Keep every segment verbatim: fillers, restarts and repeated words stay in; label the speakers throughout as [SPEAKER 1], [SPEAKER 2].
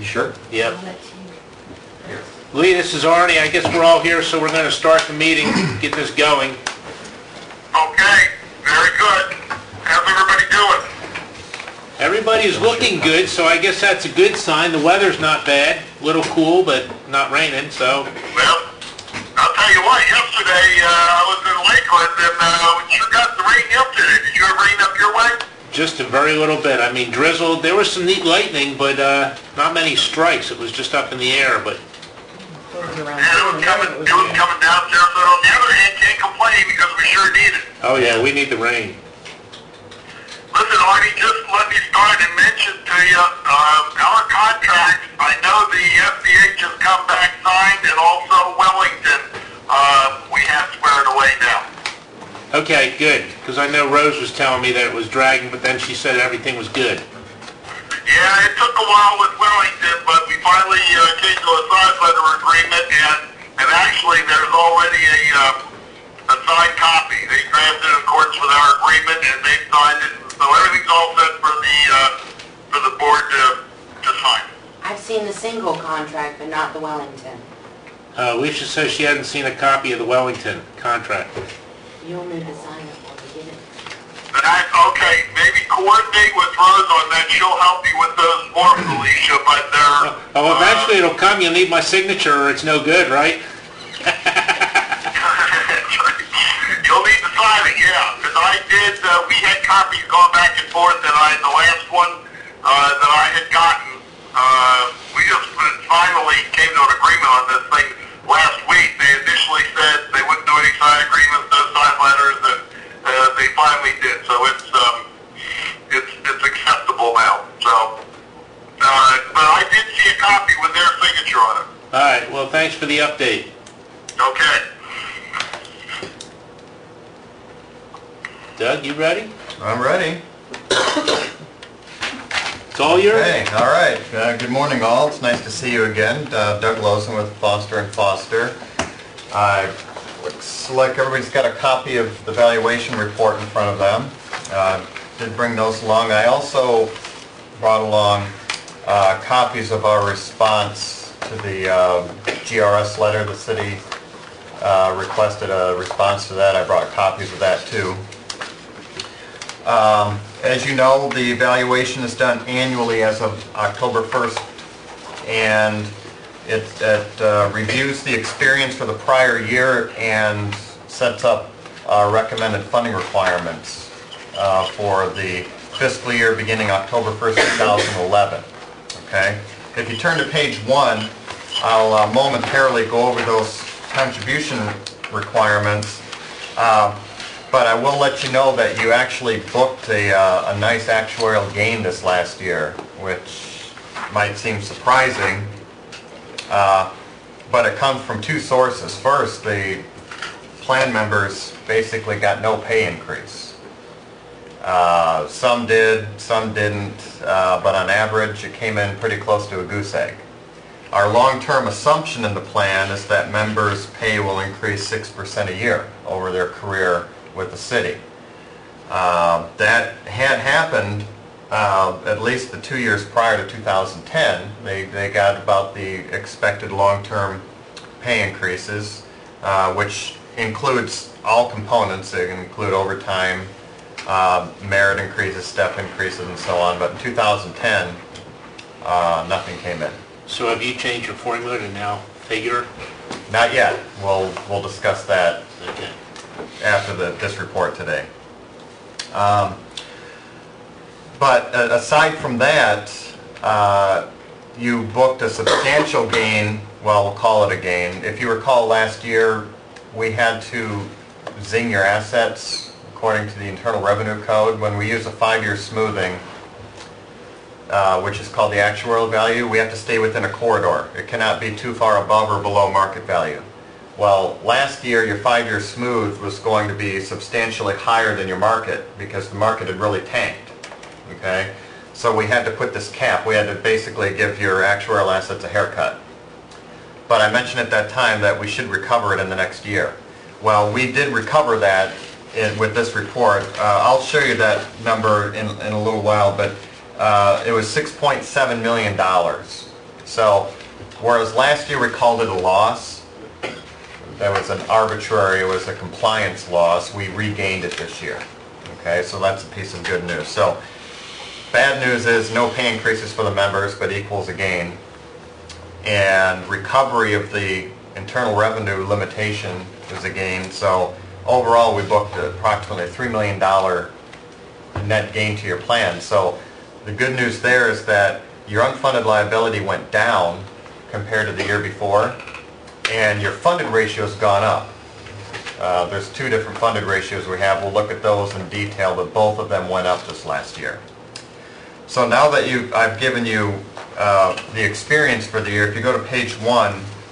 [SPEAKER 1] sure?
[SPEAKER 2] Yep. Lee, this is Arnie. I guess we're all here, so we're going to start the meeting, get this going.
[SPEAKER 3] Okay, very good. How's everybody doing?
[SPEAKER 2] Everybody's looking good, so I guess that's a good sign. The weather's not bad. A little cool, but not raining, so...
[SPEAKER 3] Well, I'll tell you what, yesterday uh, I was in Lakeland and uh, we sure got the rain yesterday. Did you have rain up your way?
[SPEAKER 2] Just a very little bit. I mean, drizzled. There was some neat lightning, but uh, not many strikes. It was just up in the air, but...
[SPEAKER 3] Yeah, it was coming, it was coming down there, but on the other hand, can't complain because we sure need it.
[SPEAKER 2] Oh, yeah, we need the rain.
[SPEAKER 3] Listen, Artie, just let me start and mention to you, um, our contracts, I know the F B H has come back signed, and also Wellington, uh, we have squared away now.
[SPEAKER 2] Okay, good, because I know Rose was telling me that it was dragging, but then she said everything was good.
[SPEAKER 3] Yeah, it took a while with Wellington, but we finally uh, came to a signed letter agreement, and, and actually there's already a, uh, a signed copy. They drafted in accordance with our agreement, and they signed it, so everything's all set for the, uh, for the board to, to sign.
[SPEAKER 4] I've seen the single contract, but not the Wellington.
[SPEAKER 2] Uh, Alicia says she hadn't seen a copy of the Wellington contract.
[SPEAKER 4] You'll need to sign it while we get it.
[SPEAKER 3] That, okay, maybe coordinate with Rose on that. She'll help you with those forms, Alicia, but they're...
[SPEAKER 2] Oh, eventually it'll come. You'll need my signature or it's no good, right?
[SPEAKER 3] You'll need to sign it, yeah, because I did, uh, we had copies going back and forth, and I, the last one uh, that I had gotten, uh, we just finally came to an agreement on this thing last week. They initially said they wouldn't do any signed agreements, no signed letters, and uh, they finally did, so it's, um, it's, it's acceptable now, so, uh, but I did see a copy with their signature on it.
[SPEAKER 2] All right, well, thanks for the update.
[SPEAKER 3] Okay.
[SPEAKER 2] Doug, you ready?
[SPEAKER 1] I'm ready.
[SPEAKER 2] It's all yours?
[SPEAKER 1] Okay, all right. Uh, good morning, all. It's nice to see you again. Uh, Doug Lawson with Foster and Foster. Uh, looks like everybody's got a copy of the valuation report in front of them. Uh, did bring those along. I also brought along uh, copies of our response to the uh, G R S letter. The city uh, requested a response to that. I brought copies of that too. Um, as you know, the evaluation is done annually as of October first, and it, it uh, reviews the experience for the prior year and sets up uh, recommended funding requirements uh, for the fiscal year beginning October first, two thousand eleven. Okay? If you turn to page one, I'll uh, momentarily go over those contribution requirements. Uh, But I will let you know that you actually booked a, uh, a nice actuarial gain this last year, which might seem surprising, uh, but it comes from two sources. First, the plan members basically got no pay increase. Uh, some did, some didn't, uh, but on average it came in pretty close to a goose egg. Our long-term assumption in the plan is that members' pay will increase six percent a year over their career with the city. Uh, that had happened uh, at least the two years prior to two thousand ten. They, they got about the expected long-term pay increases, uh, which includes all components. They include overtime, uh, merit increases, step increases, and so on. But in two thousand ten, uh, nothing came in.
[SPEAKER 2] So have you changed your formula to now figure?
[SPEAKER 1] Not yet. We'll, we'll discuss that
[SPEAKER 2] Okay.
[SPEAKER 1] after the, this report today. Um, but uh, aside from that, uh, you booked a substantial gain, well, we'll call it a gain. If you recall last year, we had to zing your assets according to the Internal Revenue Code. When we use a five-year smoothing, uh, which is called the actuarial value, we have to stay within a corridor. It cannot be too far above or below market value. Well, last year your five-year smooth was going to be substantially higher than your market because the market had really tanked, okay? So we had to put this cap. We had to basically give your actuarial assets a haircut. But I mentioned at that time that we should recover it in the next year. Well, we did recover that in, with this report. Uh, I'll show you that number in, in a little while, but uh, it was six point seven million dollars So, whereas last year we called it a loss, that was an arbitrary, it was a compliance loss, we regained it this year. Okay, so that's a piece of good news. So, bad news is no pay increases for the members, but equals a gain. And recovery of the internal revenue limitation is a gain. So, overall, we booked approximately a three million dollars net gain to your plan. So, the good news there is that your unfunded liability went down compared to the year before, and your funded ratio has gone up. Uh, there's two different funded ratios we have. We'll look at those in detail, but both of them went up this last year. So now that you, I've given you uh, the experience for the year, if you go to page one,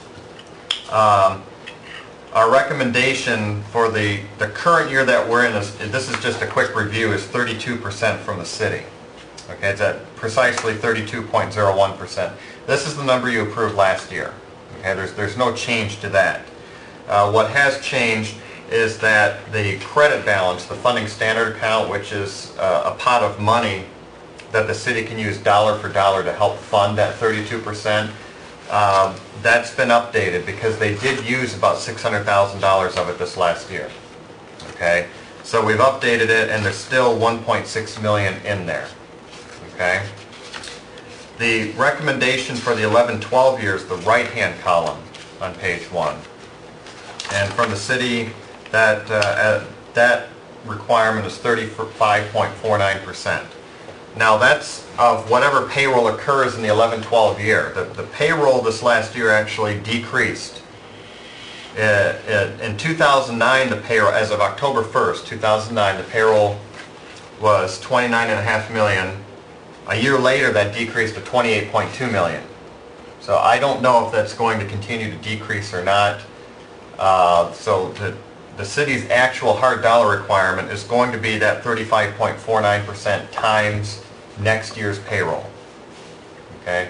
[SPEAKER 1] um, our recommendation for the, the current year that we're in, is, this is just a quick review, is thirty-two percent from the city. Okay, it's at precisely thirty-two point zero one percent. This is the number you approved last year. Okay, there's, there's no change to that. Uh, what has changed is that the credit balance, the funding standard account, which is uh, a pot of money that the city can use dollar for dollar to help fund that thirty-two percent, um, that's been updated because they did use about six hundred thousand dollars of it this last year. Okay, so we've updated it, and there's still one point six million dollars in there. Okay. The recommendation for the eleven twelve years, the right-hand column on page one. And from the city, that, uh, that requirement is thirty-five point four nine percent. Now that's of whatever payroll occurs in the eleven twelve year. The, the payroll this last year actually decreased. Uh, in two thousand nine, the payroll, as of October first, two thousand nine, the payroll was twenty-nine point five million dollars. A year later, that decreased to twenty-eight point two million dollars. So I don't know if that's going to continue to decrease or not. Uh, so the, the city's actual hard dollar requirement is going to be that thirty-five point four nine percent times next year's payroll. Okay?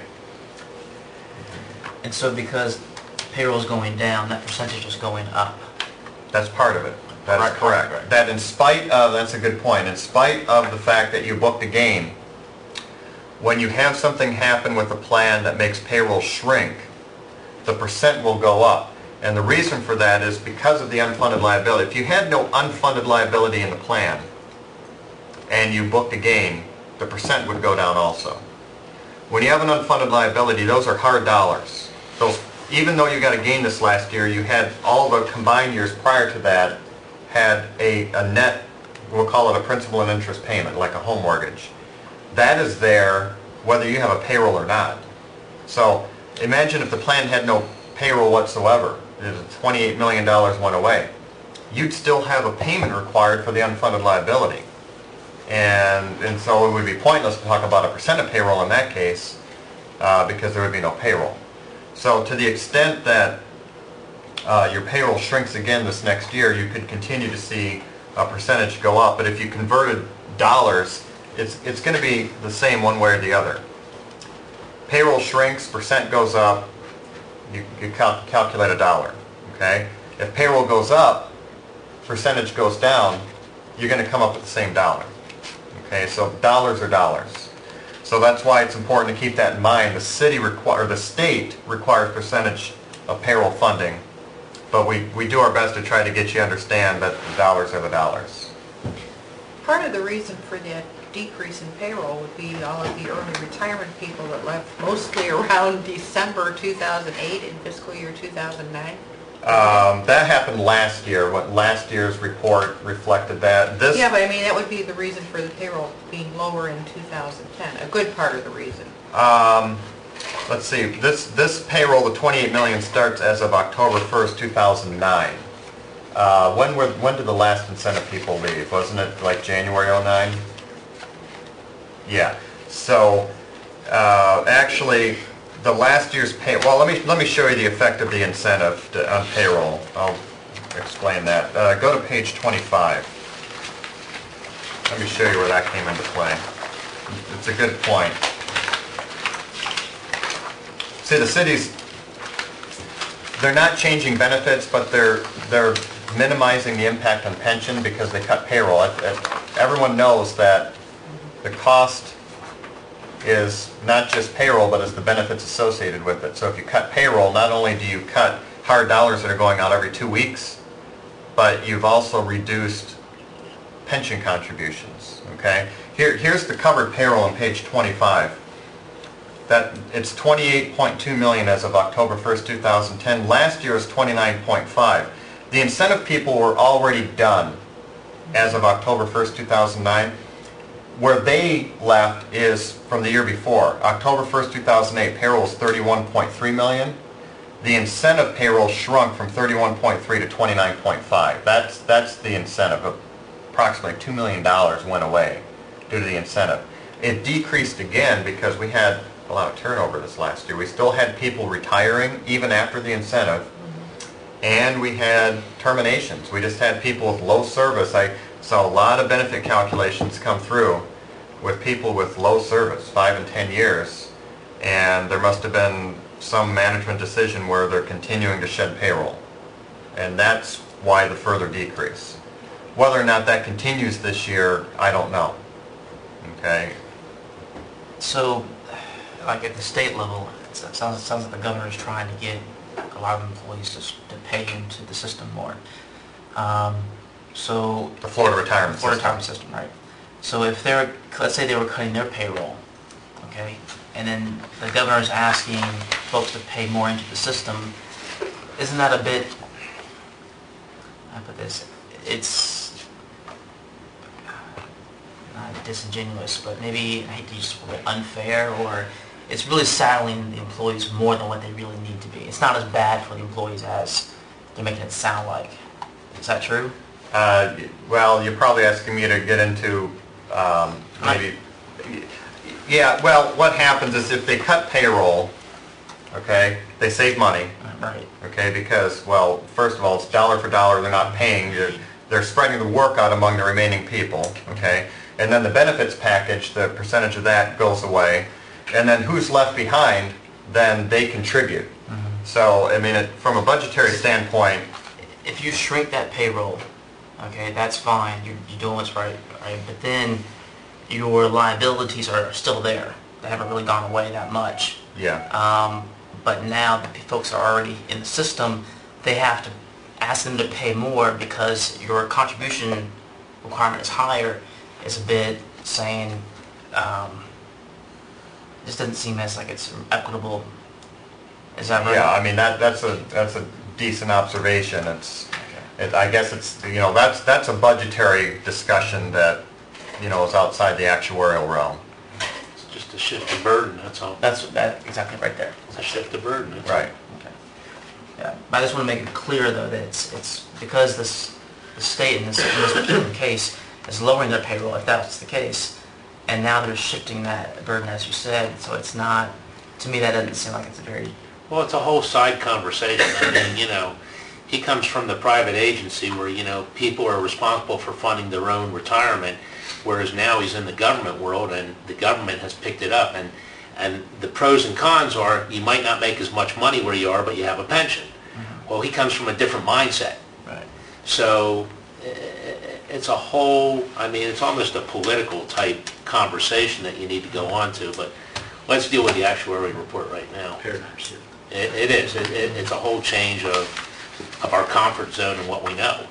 [SPEAKER 5] And so because payroll is going down, that percentage is going up.
[SPEAKER 1] That's part of it. That is
[SPEAKER 5] Right,
[SPEAKER 1] correct.
[SPEAKER 5] right, right.
[SPEAKER 1] That in spite of, that's a good point, in spite of the fact that you booked a gain, when you have something happen with a plan that makes payroll shrink, the percent will go up. And the reason for that is because of the unfunded liability. If you had no unfunded liability in the plan and you booked a gain, the percent would go down also. When you have an unfunded liability, those are hard dollars. So even though you got a gain this last year, you had all the combined years prior to that had a, a net, we'll call it a principal and interest payment, like a home mortgage. That is there whether you have a payroll or not. So imagine if the plan had no payroll whatsoever, twenty-eight million dollars went away. You'd still have a payment required for the unfunded liability. And, and so it would be pointless to talk about a percent of payroll in that case uh, because there would be no payroll. So to the extent that uh, your payroll shrinks again this next year, you could continue to see a percentage go up. But if you converted dollars, it's, it's going to be the same one way or the other. Payroll shrinks, percent goes up, you, you cal calculate a dollar. Okay? If payroll goes up, percentage goes down, you're going to come up with the same dollar. Okay, so dollars are dollars. So that's why it's important to keep that in mind. The city require, the state requires percentage of payroll funding, but we, we do our best to try to get you to understand that the dollars are the dollars.
[SPEAKER 6] Part of the reason for that decrease in payroll would be all of the early retirement people that left mostly around December two thousand eight and fiscal year two thousand nine.
[SPEAKER 1] Um, that happened last year. What last year's report reflected that. This,
[SPEAKER 6] Yeah, but I mean, that would be the reason for the payroll being lower in two thousand ten, a good part of the reason.
[SPEAKER 1] um, let's see, this, this payroll, the twenty-eight million, starts as of October first, two thousand nine. Uh, when were, when did the last incentive people leave? Wasn't it like January oh nine? Yeah. So, uh, actually, the last year's pay, well, let me, let me show you the effect of the incentive to, on payroll. I'll explain that. Uh, go to page twenty-five. Let me show you where that came into play. It's a good point. See, the cities, they're not changing benefits, but they're, they're minimizing the impact on pension because they cut payroll. It- it- Everyone knows that the cost is not just payroll, but is the benefits associated with it. So if you cut payroll, not only do you cut hard dollars that are going out every two weeks, but you've also reduced pension contributions, okay? Here, here's the covered payroll on page twenty-five. That, it's twenty-eight point two million as of October first, two thousand ten. Last year was twenty-nine point five. The incentive people were already done as of October first, two thousand nine. Where they left is from the year before. October first, two thousand eight, payroll was thirty-one point three million. The incentive payroll shrunk from thirty-one point three to twenty-nine point five. That's, that's the incentive. Approximately two million dollars went away due to the incentive. It decreased again because we had a lot of turnover this last year. We still had people retiring even after the incentive, and we had terminations. We just had people with low service. I saw a lot of benefit calculations come through with people with low service, five and ten years, and there must have been some management decision where they're continuing to shed payroll. And that's why the further decrease. Whether or not that continues this year, I don't know. Okay?
[SPEAKER 5] So, like at the state level, it sounds, it sounds like the governor's trying to get a lot of employees to, s- to pay into the system more. Um, so
[SPEAKER 1] The Florida retirement
[SPEAKER 5] Florida
[SPEAKER 1] system.
[SPEAKER 5] retirement system, right? So if they're, let's say they were cutting their payroll, okay, and then the governor's asking folks to pay more into the system, isn't that a bit? I put this. It's not disingenuous, but maybe, I hate to use the word unfair, or it's really saddling the employees more than what they really need to be. It's not as bad for the employees as they're making it sound like. Is that true?
[SPEAKER 1] Uh, well, you're probably asking me to get into um, maybe... Yeah, well, what happens is if they cut payroll, okay, they save money.
[SPEAKER 5] Right.
[SPEAKER 1] Okay, because, well, first of all, it's dollar for dollar, they're not paying, they're, they're spreading the work out among the remaining people, okay? And then the benefits package, the percentage of that goes away, and then who's left behind, then they contribute.
[SPEAKER 5] Mm-hmm.
[SPEAKER 1] So, I mean, it, from a budgetary standpoint,
[SPEAKER 5] If you shrink that payroll, okay, that's fine, you're, you're doing what's right, right? But then your liabilities are still there. They haven't really gone away that much.
[SPEAKER 1] yeah,
[SPEAKER 5] Um, but now the folks are already in the system, they have to ask them to pay more because your contribution requirement is higher, is a bit saying, um, this doesn't seem as like it's equitable. Is that right?
[SPEAKER 1] yeah, I mean, that, that's a, that's a decent observation. It's, it, I guess it's, you know, that's, that's a budgetary discussion that, you know, is outside the actuarial realm.
[SPEAKER 2] It's just a shift of burden, that's all.
[SPEAKER 5] That's, that, exactly right there.
[SPEAKER 2] It's a shift of burden, that's all.
[SPEAKER 1] Right.
[SPEAKER 5] Okay. Yeah, but I just want to make it clear though that it's, it's because this, the state in this, in this particular case is lowering their payroll, if that's the case, and now they're shifting that burden, as you said, so it's not, to me, that doesn't seem like it's a very,
[SPEAKER 2] Well, it's a whole side conversation. I mean, you know, he comes from the private agency where, you know, people are responsible for funding their own retirement, whereas now he's in the government world and the government has picked it up. And, and the pros and cons are you might not make as much money where you are, but you have a pension. Mm-hmm. Well, he comes from a different mindset.
[SPEAKER 5] right.
[SPEAKER 2] So i- it's a whole, I mean, it's almost a political type conversation that you need to go on to, but let's deal with the actuary report right now.
[SPEAKER 7] Paradigm shift.
[SPEAKER 2] It, it is. It, it, it's a whole change of, of our comfort zone and what we know.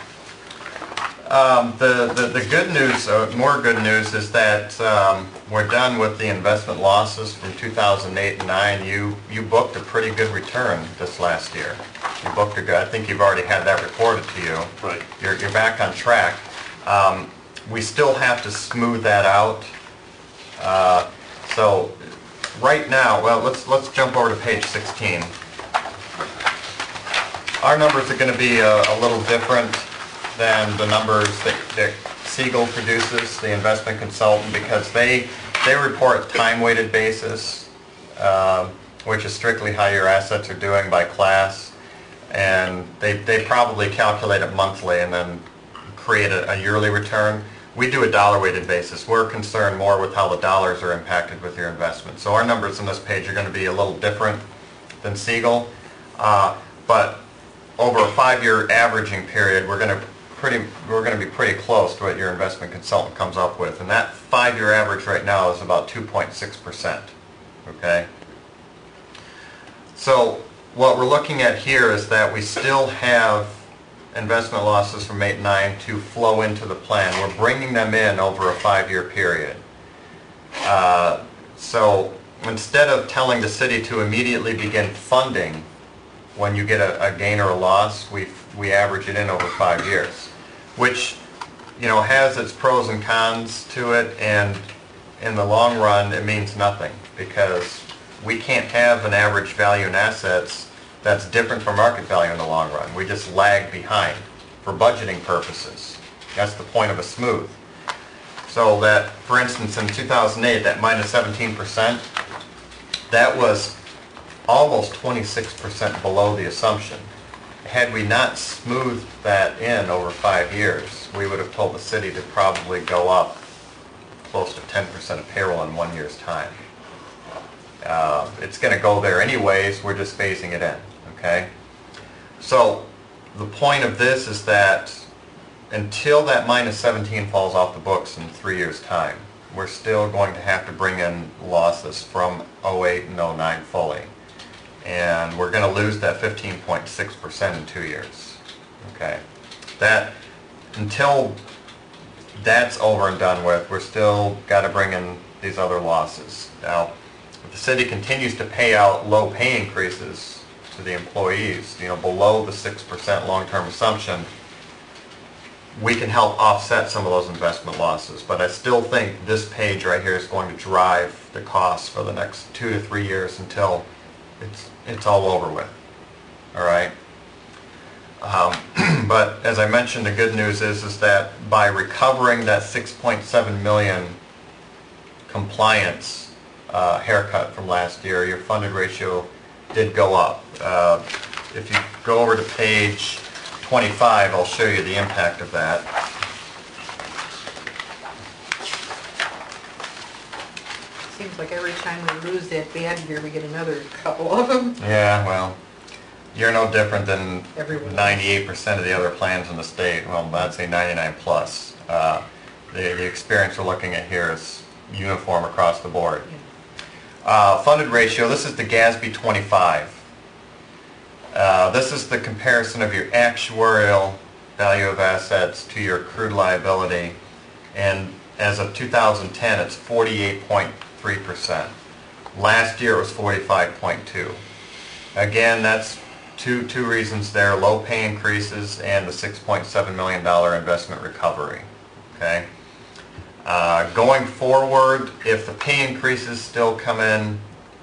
[SPEAKER 1] Um, the, the, the good news, uh, more good news, is that um, we're done with the investment losses from two thousand eight and nine. You, you booked a pretty good return this last year. You booked a good, I think you've already had that reported to you.
[SPEAKER 2] Right.
[SPEAKER 1] You're, you're back on track. Um, we still have to smooth that out. Uh, so right now, well, let's, let's jump over to page sixteen. Our numbers are going to be a, a little different than the numbers that, that Siegel produces, the investment consultant, because they, they report time-weighted basis, um, which is strictly how your assets are doing by class, and they, they probably calculate it monthly and then create a, a yearly return. We do a dollar-weighted basis. We're concerned more with how the dollars are impacted with your investment. So our numbers on this page are going to be a little different than Siegel, uh, but over a five-year averaging period, we're going to pretty, we're gonna be pretty close to what your investment consultant comes up with. And that five-year average right now is about two point six percent, okay? So what we're looking at here is that we still have investment losses from eight and nine to flow into the plan. We're bringing them in over a five-year period. Uh, so instead of telling the city to immediately begin funding when you get a, a gain or a loss, we we average it in over five years, which, you know, has its pros and cons to it, and in the long run it means nothing, because we can't have an average value in assets that's different from market value in the long run. We just lag behind for budgeting purposes. That's the point of a smooth. So that, for instance, in two thousand eight, that minus seventeen percent, that was almost twenty-six percent below the assumption. Had we not smoothed that in over five years, we would have told the city to probably go up close to ten percent of payroll in one year's time. Uh, it's going to go there anyways, we're just phasing it in, okay? So the point of this is that until that minus seventeen falls off the books in three years' time, we're still going to have to bring in losses from oh eight and oh nine fully. And we're going to lose that fifteen point six percent in two years. Okay, that until that's over and done with, we're still got to bring in these other losses. Now, if the city continues to pay out low pay increases to the employees, you know, below the six percent long-term assumption, we can help offset some of those investment losses. But I still think this page right here is going to drive the costs for the next two to three years until it's it's all over with. All right. Um, but as I mentioned, the good news is is that by recovering that six point seven million compliance uh, haircut from last year, your funded ratio did go up. Uh, if you go over to page twenty-five, I'll show you the impact of that.
[SPEAKER 6] Seems like every time we lose that bad year, we get another couple of them.
[SPEAKER 1] Yeah, well, you're no different than
[SPEAKER 6] Everyone.
[SPEAKER 1] ninety-eight percent of the other plans in the state. Well, I'd say ninety-nine plus. Uh, the, the experience we're looking at here is uniform across the board. Uh, funded ratio, this is the GASB twenty-five. Uh, this is the comparison of your actuarial value of assets to your accrued liability. And as of two thousand ten, it's forty-eight point three percent. Last year it was forty-five point two. Again, that's two two reasons there: low pay increases and the six point seven million dollar investment recovery. Okay. Uh, going forward, if the pay increases still come in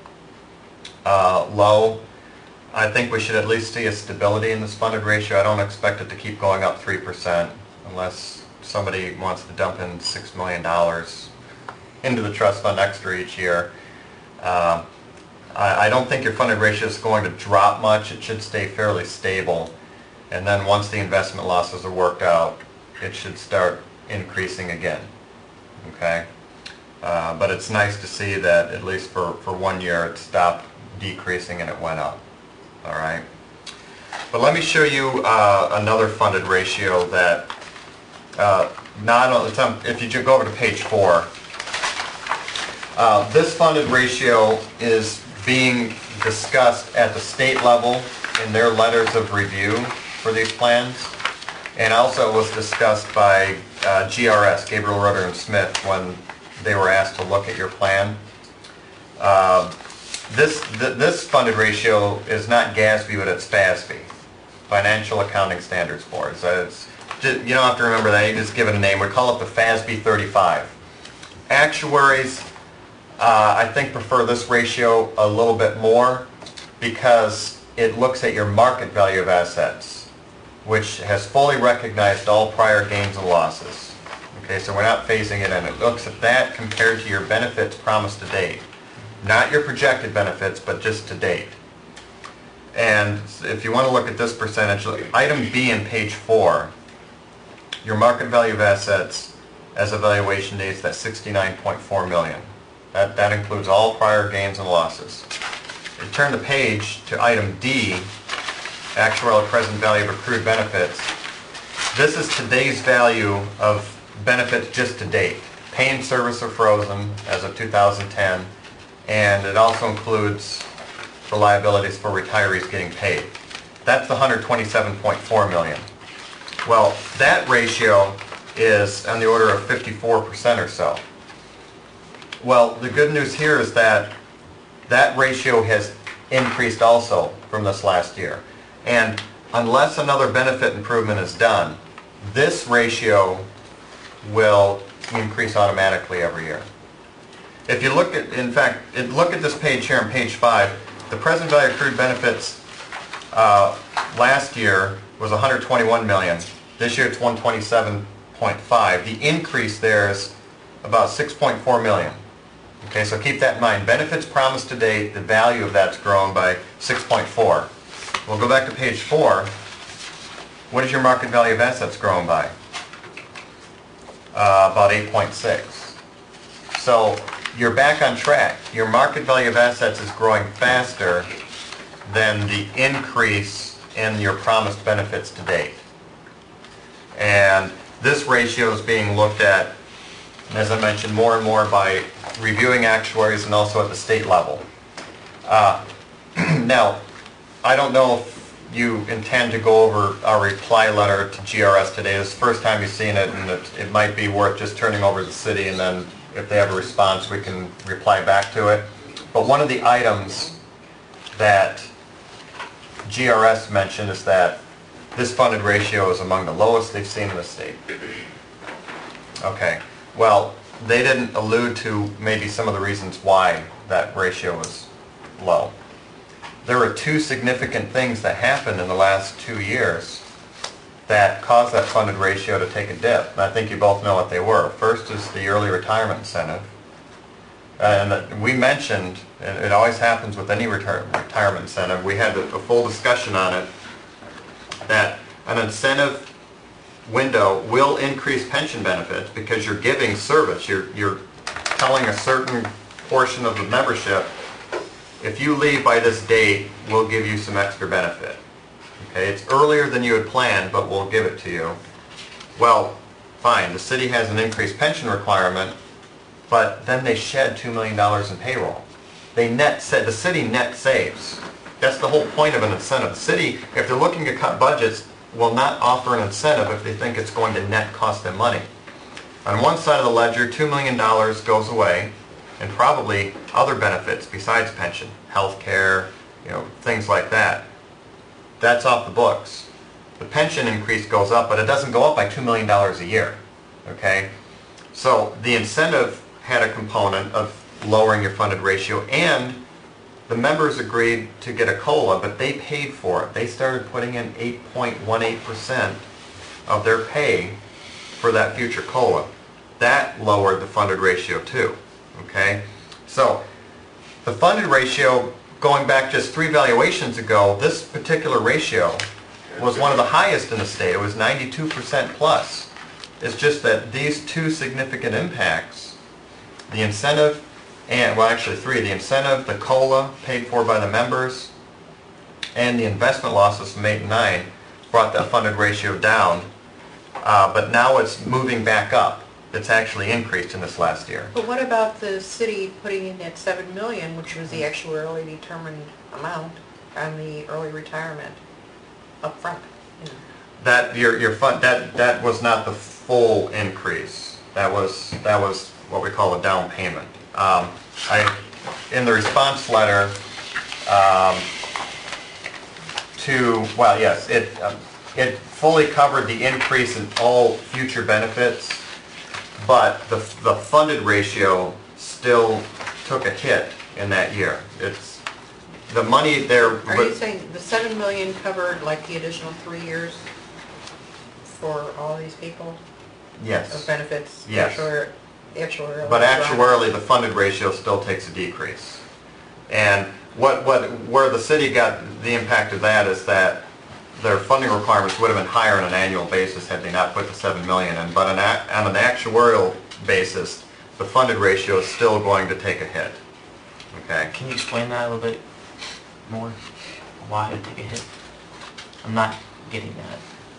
[SPEAKER 1] uh, low, I think we should at least see a stability in this funded ratio. I don't expect it to keep going up three percent unless somebody wants to dump in six million dollars into the trust fund extra each year. Uh, I, I don't think your funded ratio is going to drop much. It should stay fairly stable. And then once the investment losses are worked out, it should start increasing again. Okay? Uh, but it's nice to see that at least for, for one year it stopped decreasing and it went up. All right? But let me show you uh, another funded ratio that uh, not only, if you go over to page four, uh, this funded ratio is being discussed at the state level in their letters of review for these plans, and also was discussed by uh, G R S, Gabriel Rudder and Smith, when they were asked to look at your plan. Uh, this th this funded ratio is not GASB, but it's FASB, Financial Accounting Standards Board. So it's just, you don't have to remember that. You just give it a name. We call it the FASB thirty-five. Actuaries, uh, I think, prefer this ratio a little bit more because it looks at your market value of assets, which has fully recognized all prior gains and losses. Okay, so we're not phasing it in. It looks at that compared to your benefits promised to date. Not your projected benefits, but just to date. And if you want to look at this percentage, item B in page four, your market value of assets as evaluation dates, that's sixty-nine point four million. That, that includes all prior gains and losses. You turn the page to item D, actuarial present value of accrued benefits. this is today's value of benefits just to date. Pay and service are frozen as of two thousand ten, and it also includes the liabilities for retirees getting paid. That's the one hundred twenty-seven point four million. Well, that ratio is on the order of fifty-four percent or so. Well, the good news here is that that ratio has increased also from this last year. And unless another benefit improvement is done, this ratio will increase automatically every year. If you look at, in fact, it- look at this page here on page five, the present value accrued benefits uh, last year was one hundred twenty-one million. This year it's one hundred twenty-seven point five. The increase there is about six point four million. Okay, so keep that in mind. Benefits promised to date, the value of that's grown by six point four. We'll go back to page four. What is your market value of assets grown by? Uh, about eight point six. So you're back on track. Your market value of assets is growing faster than the increase in your promised benefits to date. And this ratio is being looked at, as I mentioned, more and more by reviewing actuaries and also at the state level. Uh, now, I don't know if you intend to go over our reply letter to G R S today. This is the first time you've seen it, and it, it might be worth just turning over to the city, and then if they have a response, we can reply back to it. But one of the items that G R S mentioned is that this funded ratio is among the lowest they've seen in the state. Okay, well, they didn't allude to maybe some of the reasons why that ratio is low. There were two significant things that happened in the last two years that caused that funded ratio to take a dip. And I think you both know what they were. First is the early retirement incentive. And we mentioned, and it always happens with any retire, retirement incentive, we had a, a full discussion on it, that an incentive window will increase pension benefits because you're giving service. You're, you're telling a certain portion of the membership, if you leave by this date, we'll give you some extra benefit. Okay, it's earlier than you had planned, but we'll give it to you. Well, fine, the city has an increased pension requirement, but then they shed two million dollars in payroll. They net, the city net saves. That's the whole point of an incentive. The city, if they're looking to cut budgets, will not offer an incentive if they think it's going to net cost them money. On one side of the ledger, two million dollars goes away, and probably other benefits besides pension, health care, you know, things like that. That's off the books. The pension increase goes up, but it doesn't go up by two million dollars a year. Okay? So the incentive had a component of lowering your funded ratio, and the members agreed to get a COLA, but they paid for it. They started putting in eight point one eight percent of their pay for that future COLA. That lowered the funded ratio too. Okay? So the funded ratio, going back just three valuations ago, this particular ratio was one of the highest in the state. It was ninety-two percent plus. It's just that these two significant impacts, the incentive, and, well, actually three, the incentive, the COLA paid for by the members, and the investment losses from eight and nine brought that funded ratio down. Uh, but now it's moving back up. It's actually increased in this last year.
[SPEAKER 6] But what about the city putting in that seven million, which was the actuarially determined amount on the early retirement up front? You know?
[SPEAKER 1] That your your fund that that was not the full increase. That was that was what we call a down payment. Um, I in the response letter um, to well yes it um, it fully covered the increase in all future benefits, but the the funded ratio still took a hit in that year. It's the money there.
[SPEAKER 6] Are you saying the seven million covered like the additional three years for all these people
[SPEAKER 1] Yes.
[SPEAKER 6] of benefits?
[SPEAKER 1] Yes.
[SPEAKER 6] Actuar- Actuarially.
[SPEAKER 1] But actuarially, the funded ratio still takes a decrease. And what, what, where the city got the impact of that is that their funding requirements would have been higher on an annual basis had they not put the seven million in. But on, a, on an actuarial basis, the funded ratio is still going to take a hit. Okay?
[SPEAKER 5] Can you explain that a little bit more? Why it take a hit? I'm not getting that.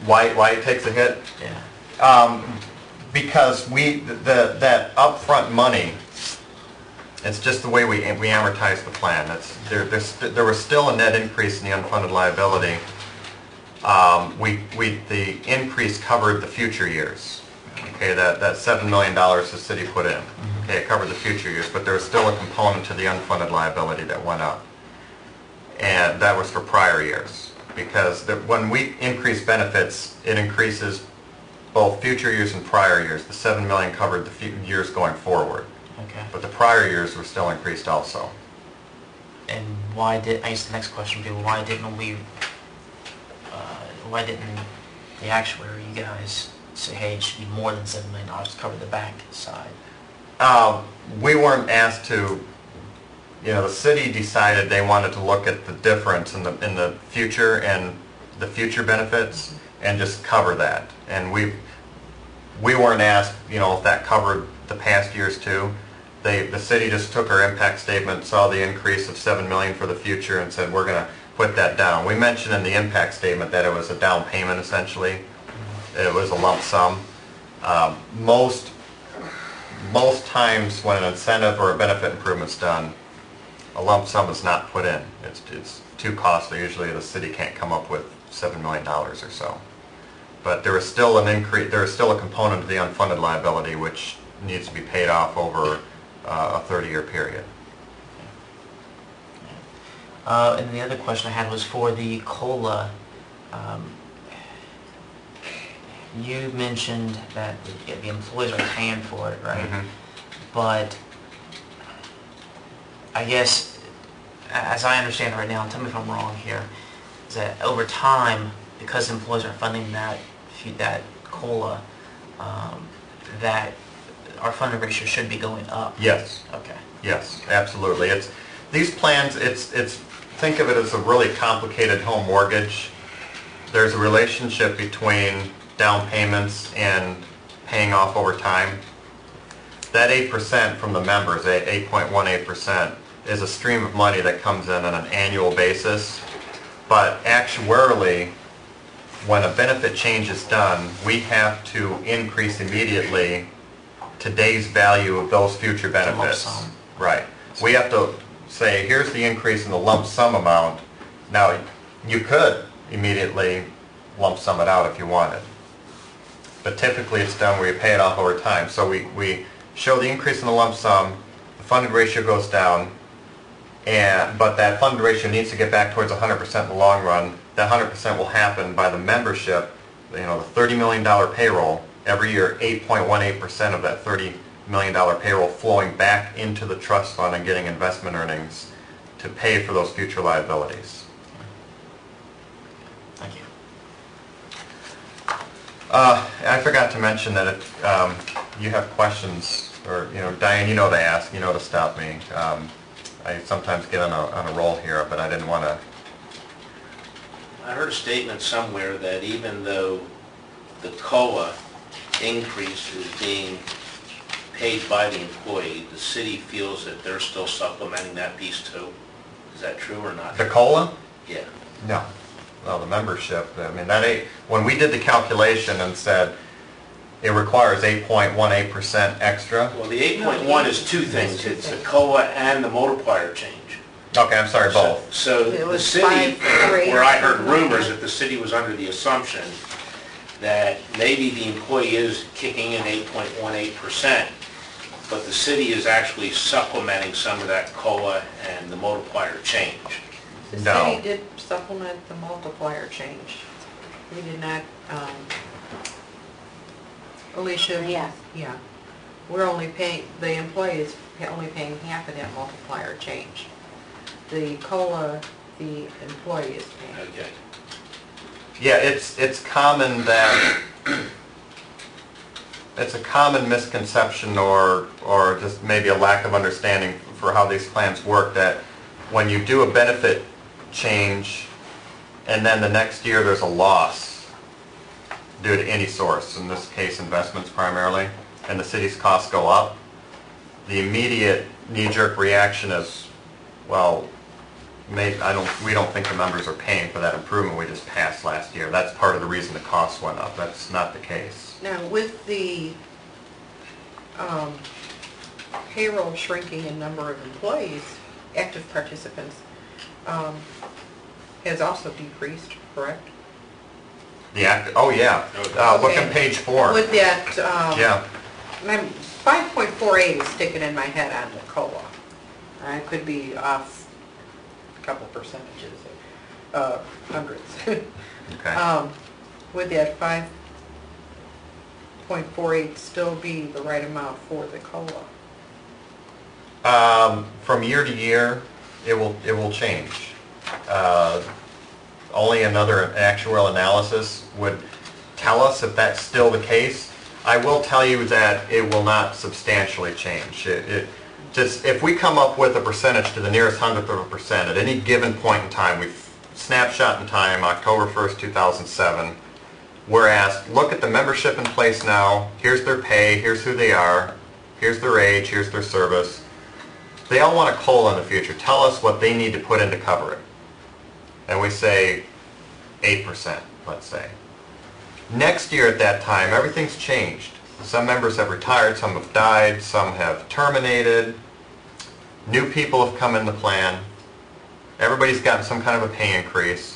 [SPEAKER 1] Why, why it takes a hit?
[SPEAKER 5] Yeah.
[SPEAKER 1] Um, because we, the, that upfront money, it's just the way we, we amortize the plan. It's, there, there's, there was still a net increase in the unfunded liability. Um, we, we, the increase covered the future years. Okay, that, that seven million dollars the city put in. Okay, it covered the future years, but there was still a component to the unfunded liability that went up. And that was for prior years. Because the, when we increase benefits, it increases both future years and prior years. The seven million covered the few years going forward.
[SPEAKER 5] Okay.
[SPEAKER 1] But the prior years were still increased also.
[SPEAKER 5] And why did, I guess the next question would be, why didn't we, uh, why didn't the actuary, you guys, say, hey, it should be more than seven million dollars to cover the back side?
[SPEAKER 1] Um, we weren't asked to, you know, the city decided they wanted to look at the difference in the, in the future and the future benefits and just cover that. And we, we weren't asked, you know, if that covered the past years too. They, the city just took our impact statement, saw the increase of seven million for the future and said, we're going to put that down. We mentioned in the impact statement that it was a down payment essentially. It was a lump sum. Um, most, most times when an incentive or a benefit improvement's done, a lump sum is not put in. It's, it's too costly. Usually the city can't come up with seven million dollars or so. But there is still an increase, there is still a component of the unfunded liability which needs to be paid off over uh, a thirty-year period.
[SPEAKER 5] Uh, and the other question I had was for the COLA. Um, you mentioned that the, the employees are paying for it, right?
[SPEAKER 1] Mhm.
[SPEAKER 5] But I guess, as I understand it right now, and tell me if I'm wrong here, is that over time, because employees are funding that that COLA, um, that our funding ratio should be going up.
[SPEAKER 1] Yes.
[SPEAKER 5] Okay.
[SPEAKER 1] Yes, absolutely. It's, these plans, it's, it's, think of it as a really complicated home mortgage. There's a relationship between down payments and paying off over time. That eight percent from the members, eight point one eight percent, is a stream of money that comes in on an annual basis. But actuarially, when a benefit change is done, we have to increase immediately today's value of those future benefits.
[SPEAKER 5] Lump sum.
[SPEAKER 1] Right. We have to say, here's the increase in the lump sum amount. Now, you could immediately lump sum it out if you wanted. But typically it's done where you pay it off over time. So we, we show the increase in the lump sum, the funded ratio goes down, and but that funded ratio needs to get back towards one hundred percent in the long run. That one hundred percent will happen by the membership, you know, the thirty million dollars payroll, every year eight point one eight percent of that thirty million dollars payroll flowing back into the trust fund and getting investment earnings to pay for those future liabilities.
[SPEAKER 5] Thank you.
[SPEAKER 1] Uh, I forgot to mention that if um, you have questions, or, you know, Diane, you know to ask, you know to stop me. Um, I sometimes get on a, on a roll here, but I didn't want to.
[SPEAKER 2] I heard a statement somewhere that even though the COLA increase is being paid by the employee, the city feels that they're still supplementing that piece too. Is that true or not?
[SPEAKER 1] The COLA?
[SPEAKER 2] Yeah.
[SPEAKER 1] No. Well, the membership, I mean, that eight, when we did the calculation and said it requires eight point one eight percent extra.
[SPEAKER 2] Well, the eight point one is two things. It's the COLA and the multiplier change.
[SPEAKER 1] Okay, I'm sorry, both.
[SPEAKER 2] So
[SPEAKER 6] It
[SPEAKER 2] the
[SPEAKER 6] was
[SPEAKER 2] city,
[SPEAKER 6] five, three,
[SPEAKER 2] where I heard
[SPEAKER 6] something like
[SPEAKER 2] rumors
[SPEAKER 6] that.
[SPEAKER 2] that the city was under the assumption that maybe the employee is kicking in eight point one eight percent, but the city is actually supplementing some of that COLA and the multiplier change.
[SPEAKER 6] The
[SPEAKER 1] No.
[SPEAKER 6] city did supplement the multiplier change. We did not, um, Alicia?
[SPEAKER 4] Yes.
[SPEAKER 6] Yeah. We're only paying, the employee is pa- only paying half of that multiplier change. The COLA, the employee is paying.
[SPEAKER 2] Okay.
[SPEAKER 1] Yeah, it's, it's common that, it's a common misconception or, or just maybe a lack of understanding for how these plans work, that when you do a benefit change and then the next year there's a loss due to any source, in this case investments primarily, and the city's costs go up, the immediate knee-jerk reaction is, well, may, I don't, we don't think the members are paying for that improvement we just passed last year. That's part of the reason the costs went up. That's not the case.
[SPEAKER 6] Now, with the um, payroll shrinking in number of employees, active participants, um, has also decreased, correct?
[SPEAKER 1] The act, oh yeah, uh, look
[SPEAKER 6] Okay.
[SPEAKER 1] on page four.
[SPEAKER 6] With that, um,
[SPEAKER 1] Yeah,
[SPEAKER 6] five point four eight is sticking in my head on the COLA. I could be off a couple percentages, uh, hundreds.
[SPEAKER 1] okay.
[SPEAKER 6] Um, Would that five point four eight still be the right amount for the COLA?
[SPEAKER 1] Um, from year to year, it will, it will change. Uh, Only another actuarial analysis would tell us if that's still the case. I will tell you that it will not substantially change. It, it just, if we come up with a percentage to the nearest hundredth of a percent at any given point in time, we snapshot in time, October first, two thousand seven, we're asked, look at the membership in place now, here's their pay, here's who they are, here's their age, here's their service. They all want a COLA in the future. Tell us what they need to put in to cover it. And we say eight percent, let's say. Next year at that time, everything's changed. Some members have retired, some have died, some have terminated. New people have come in the plan. Everybody's gotten some kind of a pay increase.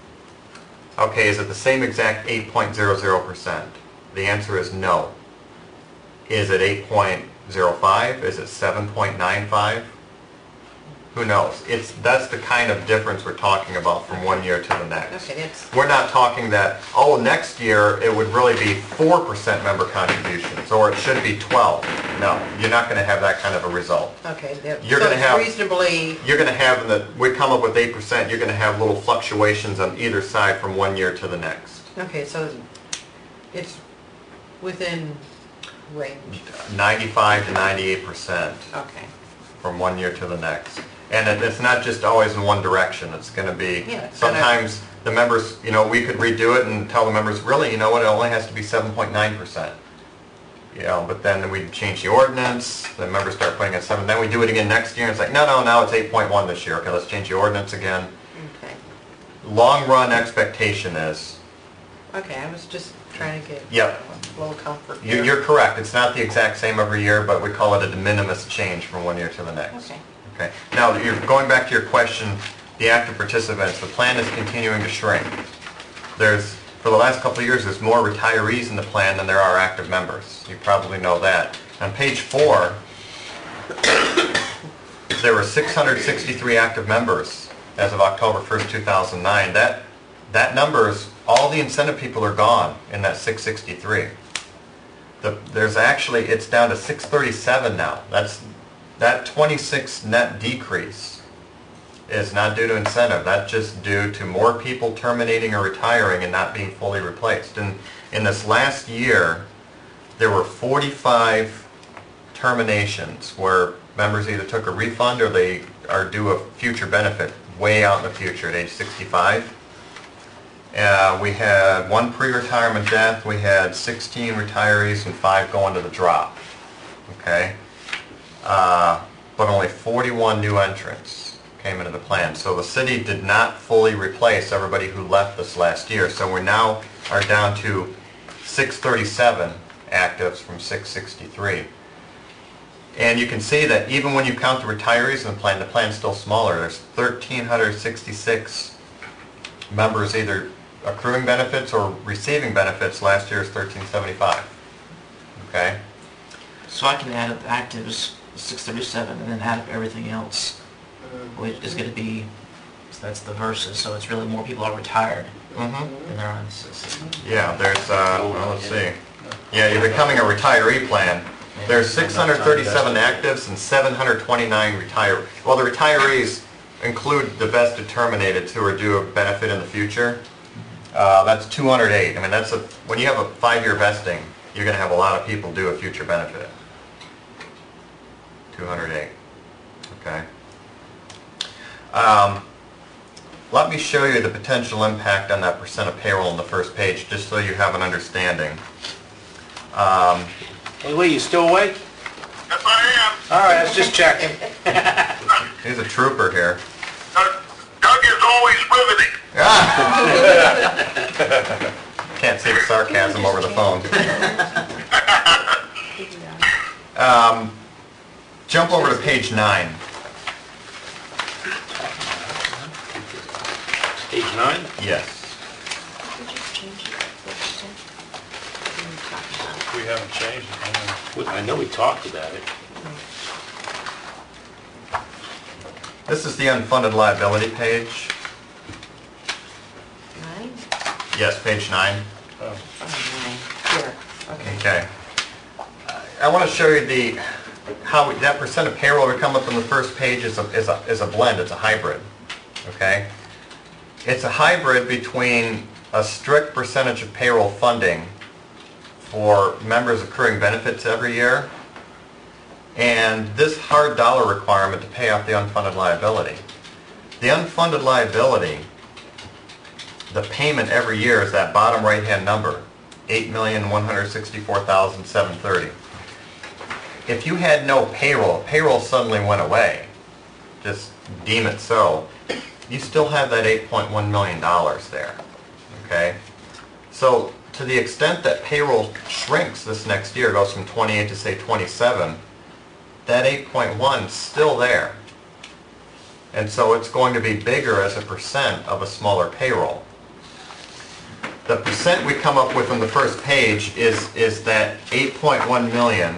[SPEAKER 1] Okay, is it the same exact eight point zero zero percent? The answer is no. Is it eight point zero five? Is it seven point nine five? Who knows? It's, that's the kind of difference we're talking about from one year to the next.
[SPEAKER 6] Okay, that's,
[SPEAKER 1] We're not talking that, oh, next year it would really be four percent member contributions, or it should be twelve. No, you're not going to have that kind of a result.
[SPEAKER 6] okay, that-
[SPEAKER 1] You're
[SPEAKER 6] so
[SPEAKER 1] gonna
[SPEAKER 6] it's
[SPEAKER 1] have-
[SPEAKER 6] reasonably,
[SPEAKER 1] You're going to have, in the, we come up with eight percent, you're going to have little fluctuations on either side from one year to the next.
[SPEAKER 6] okay, so it's within range,
[SPEAKER 1] ninety-five to ninety-eight percent
[SPEAKER 6] okay.
[SPEAKER 1] from one year to the next. And it- it's not just always in one direction, it's going to be,
[SPEAKER 6] Yeah, it's gonna-
[SPEAKER 1] sometimes the members, you know, we could redo it and tell the members, really, you know what, it only has to be seven point nine percent. You know, but then we change the ordinance, the members start putting in seven, then we do it again next year, and it's like, no, no, now it's eight point one this year, okay, let's change the ordinance again.
[SPEAKER 6] Okay,
[SPEAKER 1] Long run expectation is,
[SPEAKER 6] okay, I was just trying to get
[SPEAKER 1] Yep.
[SPEAKER 6] a little comfort
[SPEAKER 1] you-
[SPEAKER 6] here.
[SPEAKER 1] you're correct, it's not the exact same every year, but we call it a de minimis change from one year to the next.
[SPEAKER 6] Okay,
[SPEAKER 1] Okay. Now, you're going back to your question, the active participants, the plan is continuing to shrink. There's, for the last couple of years, there's more retirees in the plan than there are active members. You probably know that. On page four, there were six hundred sixty-three active members as of October first, two thousand nine. That, that number is, all the incentive people are gone in that six sixty-three. The, there's actually, it's down to six thirty-seven now. That's, that twenty-six net decrease is not due to incentive. That's just due to more people terminating or retiring and not being fully replaced. And in this last year, there were forty-five terminations where members either took a refund or they are due a future benefit way out in the future at age sixty-five. Uh, we had one pre-retirement death, we had sixteen retirees and five going to the drop. Okay? Uh, but only forty-one new entrants came into the plan. So the city did not fully replace everybody who left this last year. So we now are down to six thirty-seven actives from six sixty-three. And you can see that even when you count the retirees in the plan, the plan's still smaller. There's one thousand three hundred sixty-six members either accruing benefits or receiving benefits. Last year's one thousand three hundred seventy-five. Okay?
[SPEAKER 5] So I can add up actives, six thirty-seven, and then add up everything else, which is going to be, so that's the verses, so it's really more people are retired
[SPEAKER 1] Mm-hmm.
[SPEAKER 5] than there are in the system.
[SPEAKER 1] Yeah, there's, uh, well, let's see. Yeah, you're becoming a retiree plan. There's six hundred thirty-seven actives and seven hundred twenty-nine retire, well, the retirees include the vested terminated who are due a benefit in the future. Uh, that's two hundred eight. I mean, that's a, when you have a five-year vesting, you're going to have a lot of people due a future benefit. two hundred eight. Okay. Um, let me show you the potential impact on that percent of payroll on the first page, just so you have an understanding. Um,
[SPEAKER 2] Hey, Lee, you still awake?
[SPEAKER 3] Yes, I am.
[SPEAKER 2] All right, I was just checking.
[SPEAKER 1] he's a trooper here.
[SPEAKER 3] Uh, always riveting.
[SPEAKER 1] Ah! Can't see the sarcasm over the phone. Um, jump over to page nine.
[SPEAKER 2] Page nine?
[SPEAKER 1] Yes.
[SPEAKER 7] We haven't changed it. I know.
[SPEAKER 2] I know we talked about it.
[SPEAKER 1] This is the unfunded liability page.
[SPEAKER 4] Nine?
[SPEAKER 1] Yes, page nine.
[SPEAKER 7] Oh,
[SPEAKER 4] Oh, nine. Here, okay.
[SPEAKER 1] Okay. I want to show you the, how we- that percent of payroll we come up on the first page is a, is a, is a blend, it's a hybrid, okay? It's a hybrid between a strict percentage of payroll funding for members accruing benefits every year and this hard dollar requirement to pay off the unfunded liability. The unfunded liability, the payment every year is that bottom right-hand number, eight million one hundred sixty-four thousand seven hundred thirty. If you had no payroll, payroll suddenly went away, just deem it so, you still have that eight point one million dollars there, okay? So to the extent that payroll shrinks this next year, goes from twenty-eight to say twenty-seven, that eight point one is still there. And so it's going to be bigger as a percent of a smaller payroll. The percent we come up with on the first page is, is that eight point one million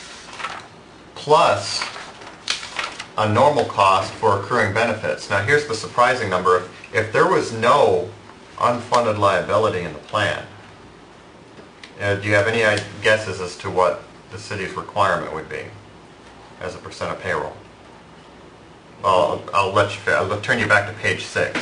[SPEAKER 1] plus a normal cost for accruing benefits. Now here's the surprising number. If, if there was no unfunded liability in the plan, uh, do you have any i- guesses as to what the city's requirement would be as a percent of payroll? Well, I'll, I'll let you, fi- I'll turn you back to page six.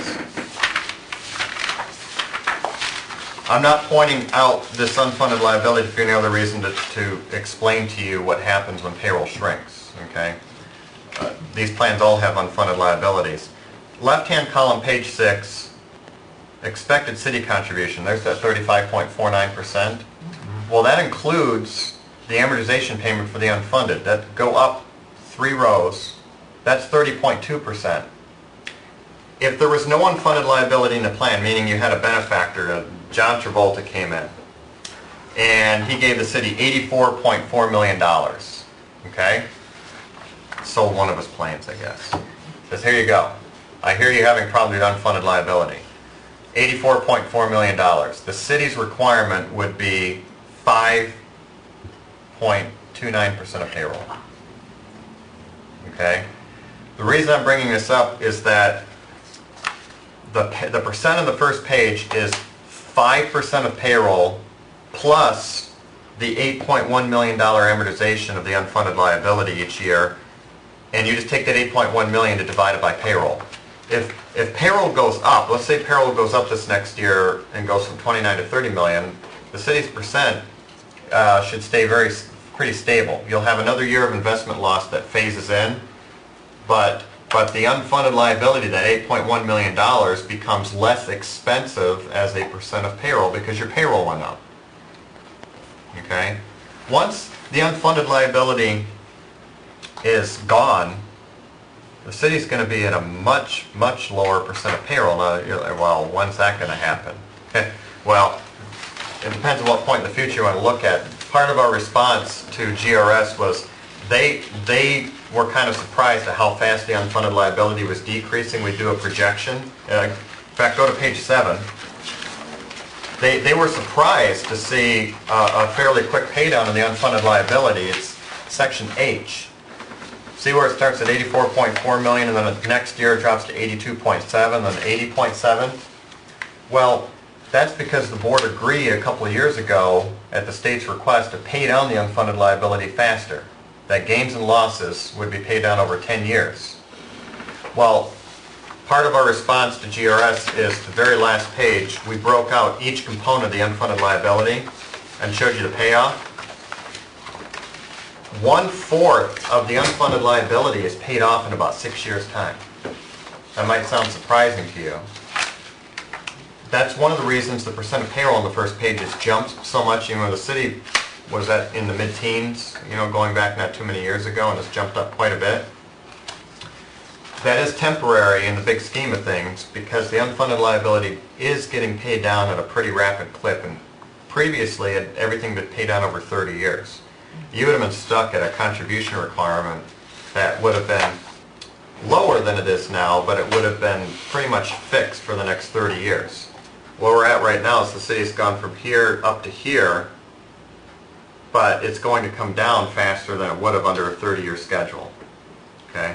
[SPEAKER 1] I'm not pointing out this unfunded liability for any other reason to, to explain to you what happens when payroll shrinks, okay? Uh, these plans all have unfunded liabilities. Left-hand column, page six, expected city contribution, there's that thirty-five point four nine percent. Well, that includes the amortization payment for the unfunded. That go up three rows, that's thirty point two percent. If there was no unfunded liability in the plan, meaning you had a benefactor, uh, John Travolta came in, and he gave the city eighty-four point four million dollars, okay? Sold one of his planes, I guess. Says, here you go. I hear you having problems with unfunded liability. eighty-four point four million dollars. The city's requirement would be five point two nine percent of payroll. Okay? The reason I'm bringing this up is that the, the percent on the first page is five percent of payroll plus the eight point one million dollars amortization of the unfunded liability each year, and you just take that eight point one million dollars to divide it by payroll. If, if payroll goes up, let's say payroll goes up this next year and goes from twenty-nine to thirty million, the city's percent uh, should stay very, pretty stable. You'll have another year of investment loss that phases in, but But the unfunded liability, that eight point one million dollars, becomes less expensive as a percent of payroll because your payroll went up. Okay? Once the unfunded liability is gone, the city's going to be at a much, much lower percent of payroll. Now, you're like, well, when's that going to happen? Well, it depends on what point in the future you want to look at. Part of our response to G R S was they, they were kind of surprised at how fast the unfunded liability was decreasing. We do a projection. Uh, in fact, go to page seven. They, they were surprised to see uh, a fairly quick pay down in the unfunded liability. It's section H. See where it starts at eighty-four point four million dollars and then the next year it drops to eighty-two point seven, then eighty point seven. Well, that's because the board agreed a couple of years ago at the state's request to pay down the unfunded liability faster. That gains and losses would be paid down over ten years. Well, part of our response to G R S is the very last page. We broke out each component of the unfunded liability and showed you the payoff. One-fourth of the unfunded liability is paid off in about six years' time. That might sound surprising to you. That's one of the reasons the percent of payroll on the first page has jumped so much. You know, the city was at in the mid-teens, you know, going back not too many years ago, and it's jumped up quite a bit. that is temporary in the big scheme of things because the unfunded liability is getting paid down at a pretty rapid clip, and previously it, everything been paid down over thirty years. You would have been stuck at a contribution requirement that would have been lower than it is now, but it would have been pretty much fixed for the next thirty years. Where we're at right now is the city's gone from here up to here, but it's going to come down faster than it would have under a thirty-year schedule. Okay?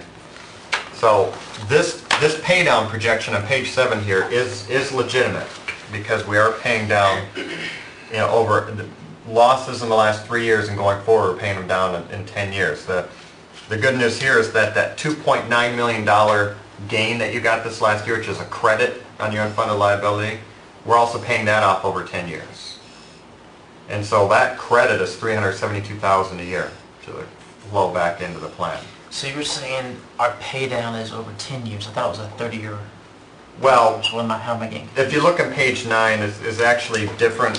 [SPEAKER 1] So this this pay down projection on page seven here is is legitimate because we are paying down, you know, over the losses in the last three years and going forward, we're paying them down in, in ten years. The the good news here is that that two point nine million dollar gain that you got this last year, which is a credit on your unfunded liability, we're also paying that off over ten years. And so that credit is three hundred seventy-two thousand dollars a year to flow back into the plan.
[SPEAKER 5] So you were saying our pay down is over ten years. I thought it was a thirty year.
[SPEAKER 1] Well,
[SPEAKER 5] So what am I, how am I getting?
[SPEAKER 1] if you look on page nine, is is actually different.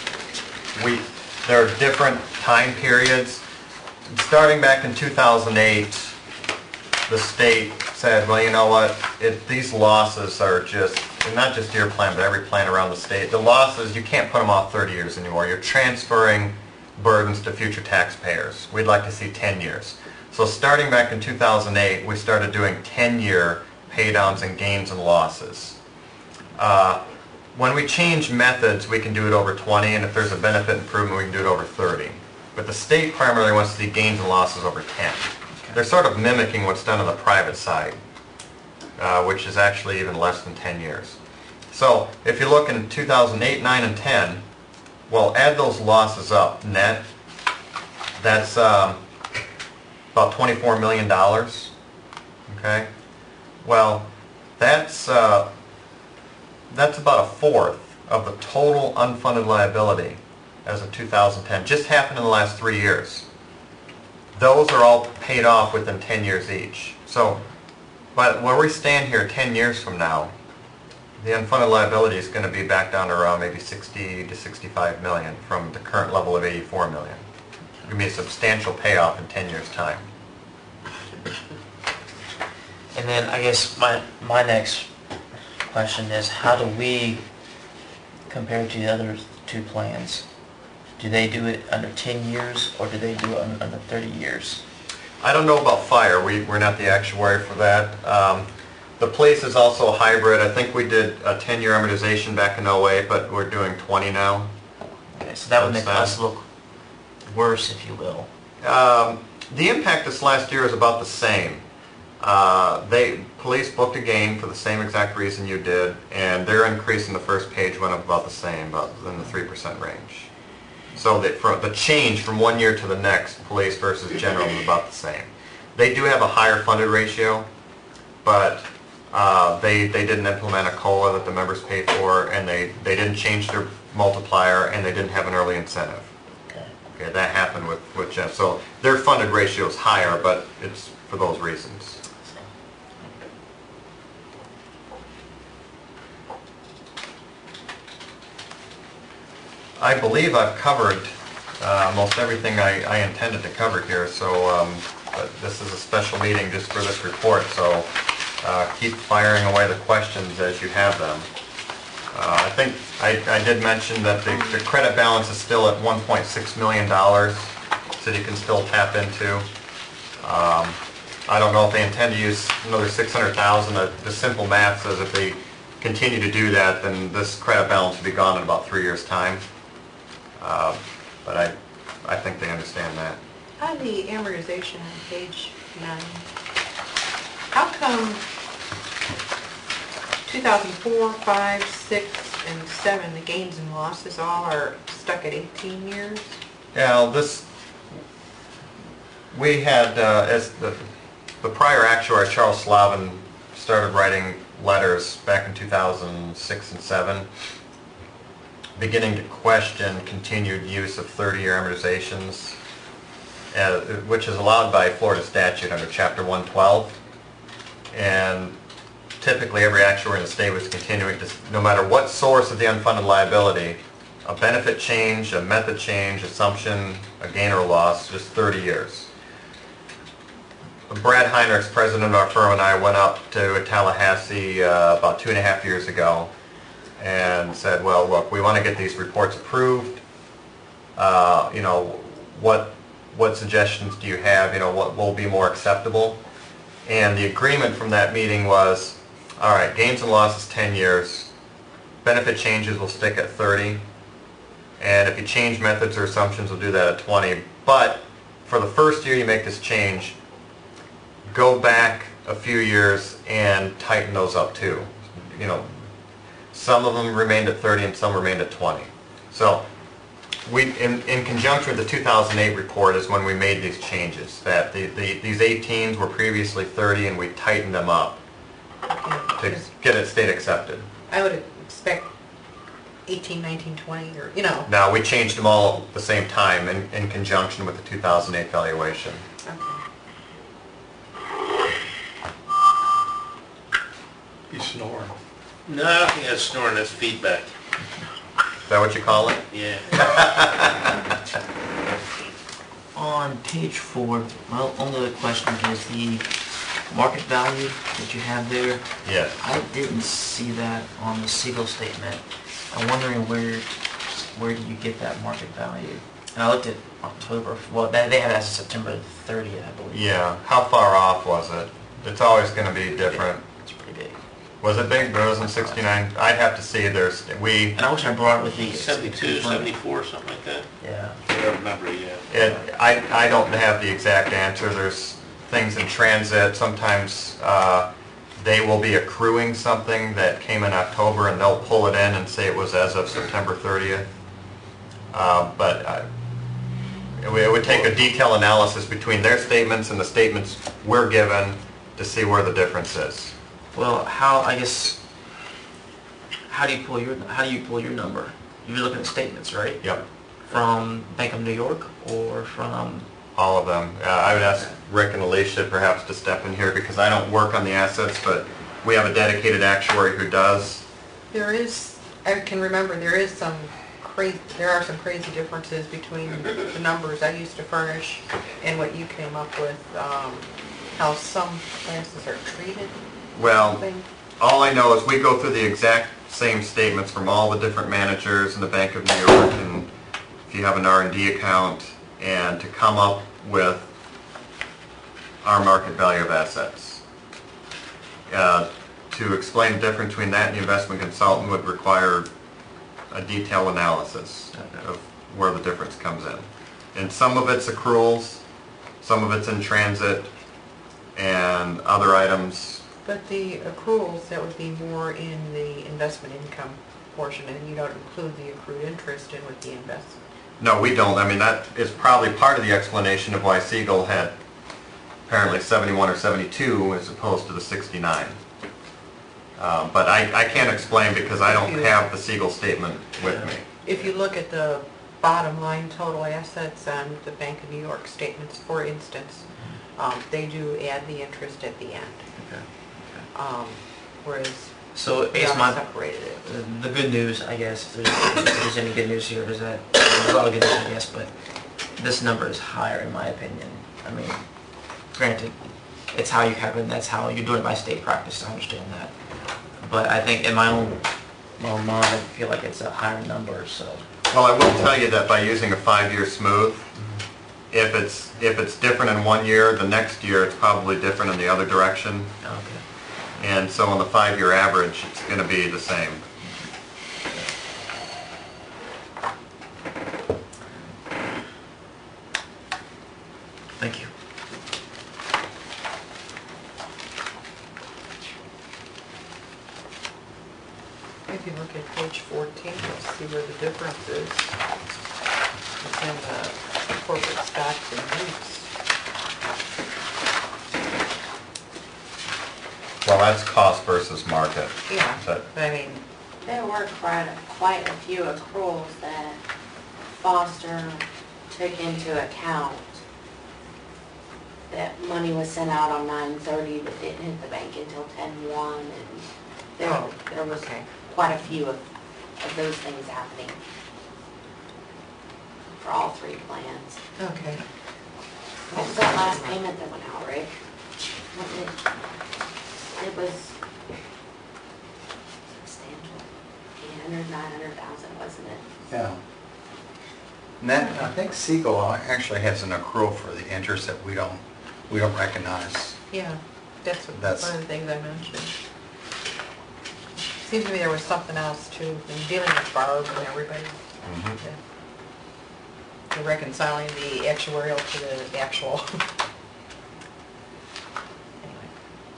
[SPEAKER 1] We there are different time periods. Starting back in two thousand eight, the state said, well, you know what? It, these losses are just, and not just your plan, but every plan around the state. The losses, you can't put them off thirty years anymore. You're transferring burdens to future taxpayers. We'd like to see ten years. So starting back in two thousand eight, we started doing ten-year paydowns and gains and losses. Uh, when we change methods, we can do it over twenty, and if there's a benefit improvement, we can do it over thirty. But the state primarily wants to see gains and losses over ten. They're sort of mimicking what's done on the private side, uh, which is actually even less than ten years. So if you look in two thousand eight, nine, and ten, well, add those losses up net. That's um, about twenty-four million dollars. Okay? Well, that's uh, that's about a fourth of the total unfunded liability as of two thousand ten. Just happened in the last three years. Those are all paid off within ten years each. So, but where we stand here ten years from now, the unfunded liability is going to be back down to around maybe sixty to sixty-five million from the current level of eighty-four million. It's going to be a substantial payoff in ten years' time.
[SPEAKER 5] And then I guess my my next question is, how do we compare to the other two plans? Do they do it under ten years or do they do it under, under thirty years?
[SPEAKER 1] I don't know about fire. We, we're not the actuary for that. Um, the police is also a hybrid. I think we did a ten-year amortization back in oh eight, but we're doing twenty now.
[SPEAKER 5] Okay, so that would make
[SPEAKER 1] That's
[SPEAKER 5] us look worse, if you will.
[SPEAKER 1] Um, the impact this last year is about the same. Uh, they police booked a gain for the same exact reason you did, and their increase in the first page went up about the same, about in the three percent range. So that for the change from one year to the next, police versus general, is about the same. They do have a higher funded ratio, but uh, they they didn't implement a COLA that the members pay for, and they they didn't change their multiplier, and they didn't have an early incentive.
[SPEAKER 5] Okay.
[SPEAKER 1] Okay, that happened with with Jeff. So their funded ratio is higher, but it's for those reasons. I believe I've covered uh, most everything I, I intended to cover here, so um, but this is a special meeting just for this report, so uh, keep firing away the questions as you have them. Uh, I think I, I did mention that the, the credit balance is still at one point six million dollars, city can still tap into. Um, I don't know if they intend to use another six hundred thousand dollars. The, the simple math says if they continue to do that, then this credit balance will be gone in about three years' time. Uh, but I, I think they understand that.
[SPEAKER 6] On the amortization on page nine, how come two thousand four, five, six, and seven, the gains and losses all are stuck at eighteen years?
[SPEAKER 1] Yeah, this, we had, uh, as the, the prior actuary, Charles Slavin, started writing letters back in two thousand six and seven, beginning to question continued use of thirty-year amortizations, uh, which is allowed by Florida statute under Chapter one twelve. And typically every actuary in the state was continuing to, no matter what source of the unfunded liability, a benefit change, a method change, assumption, a gain or loss, just thirty years. Brad Heinrichs, president of our firm, and I went up to Tallahassee uh, about two and a half years ago and said, well, look, we want to get these reports approved. Uh, you know, what what suggestions do you have? You know, what will be more acceptable? And the agreement from that meeting was, all right, gains and losses ten years, benefit changes will stick at thirty, and if you change methods or assumptions, we'll do that at twenty. But for the first year you make this change, go back a few years and tighten those up too. You know, some of them remained at thirty and some remained at twenty. So we, in, in conjunction with the two thousand eight report is when we made these changes, that the, the, these eighteens were previously thirty and we tightened them up
[SPEAKER 6] Okay,
[SPEAKER 1] to
[SPEAKER 6] 'cause
[SPEAKER 1] get it state accepted.
[SPEAKER 6] I would expect eighteen, nineteen, twenty, or, you know.
[SPEAKER 1] Now, we changed them all at the same time in, in conjunction with the two thousand eight valuation.
[SPEAKER 6] Okay.
[SPEAKER 7] He's snoring.
[SPEAKER 2] No, I think that's snoring, that's feedback.
[SPEAKER 1] Is that what you call it?
[SPEAKER 2] Yeah.
[SPEAKER 5] On page four, my only other question is the market value that you have there.
[SPEAKER 1] Yes.
[SPEAKER 5] I didn't see that on the Siegel statement. I'm wondering where, where do you get that market value? And I looked at October, well, they they have it as September thirtieth, I believe.
[SPEAKER 1] Yeah. How far off was it? It's always going to be different.
[SPEAKER 5] It's pretty big.
[SPEAKER 1] Was it big? But it wasn't sixty-nine. I'd have to see. There's we.
[SPEAKER 5] And I wish I brought it with me.
[SPEAKER 2] seventy-two, seventy-four, something like that.
[SPEAKER 5] Yeah.
[SPEAKER 2] I don't remember, yeah.
[SPEAKER 1] It. I. I don't have the exact answer. There's things in transit. Sometimes uh, they will be accruing something that came in October, and they'll pull it in and say it was as of September thirtieth. Uh, but I, it would- it would take a detailed analysis between their statements and the statements we're given to see where the difference is.
[SPEAKER 5] Well, how, I guess, how do you pull your, how do you pull your number? You're looking at statements, right?
[SPEAKER 1] Yep.
[SPEAKER 5] From Bank of New York or from,
[SPEAKER 1] All of them. Uh, I would ask Rick and Alicia perhaps to step in here because I don't work on the assets, but we have a dedicated actuary who does.
[SPEAKER 6] There is, I can remember, there is some crazy, there are some crazy differences between the numbers I used to furnish and what you came up with, um, how some classes are treated.
[SPEAKER 1] Well,
[SPEAKER 6] thing.
[SPEAKER 1] all I know is we go through the exact same statements from all the different managers in the Bank of New York, and if you have an R and D account, and to come up with our market value of assets. Uh, to explain the difference between that and the investment consultant would require a detailed analysis of where the difference comes in. And some of it's accruals, some of it's in transit, and other items.
[SPEAKER 6] But the accruals, that would be more in the investment income portion, and you don't include the accrued interest in with the investment.
[SPEAKER 1] No, we don't. I mean, that is probably part of the explanation of why Siegel had apparently seventy-one or seventy-two as opposed to the sixty-nine. Uh, but I, I can't explain because I don't have the Siegel statement with me.
[SPEAKER 6] If you look at the bottom line total assets on the Bank of New York statements, for instance, um, they do add the interest at the end.
[SPEAKER 5] okay.
[SPEAKER 6] Um, whereas
[SPEAKER 5] So I
[SPEAKER 6] we
[SPEAKER 5] guess my,
[SPEAKER 6] separated it.
[SPEAKER 5] the the good news, I guess, if there's, if there's any good news here, is that, there's a lot of good news, I guess, but this number is higher in my opinion. I mean, granted, it's how you have it, and that's how you're doing it by state practice, I understand that. But I think in my own, my own mind, I feel like it's a higher number, so.
[SPEAKER 1] Well, I will tell you that by using a five-year smooth, if it's, if it's different in one year, the next year it's probably different in the other direction.
[SPEAKER 5] Okay.
[SPEAKER 1] And so on the five-year average, it's going to be the same.
[SPEAKER 5] Thank you.
[SPEAKER 6] If you look at page fourteen, you'll see where the difference is. It's in the corporate stocks and REITs.
[SPEAKER 1] Well, that's cost versus market.
[SPEAKER 6] Yeah,
[SPEAKER 1] But
[SPEAKER 6] I mean,
[SPEAKER 8] There were quite, a- quite a few accruals that Foster took into account. That money was sent out on nine thirty but didn't hit the bank until ten one, and there,
[SPEAKER 6] Oh,
[SPEAKER 8] there was
[SPEAKER 6] okay.
[SPEAKER 8] quite a few of, of those things happening for all three plans.
[SPEAKER 6] okay.
[SPEAKER 8] What was that last payment that went out, Rick? what it, it was substantial, eight hundred, nine hundred thousand, wasn't it?
[SPEAKER 9] Yeah. And that, I think Siegel actually has an accrual for the interest that we don't, we don't recognize.
[SPEAKER 6] Yeah, that's what-
[SPEAKER 9] That's-
[SPEAKER 6] one of the things I mentioned. Seems to me there was something else too, in dealing with Barb and everybody.
[SPEAKER 1] Mhm.
[SPEAKER 6] Yeah. The reconciling the actuarial to the actual. Anyway.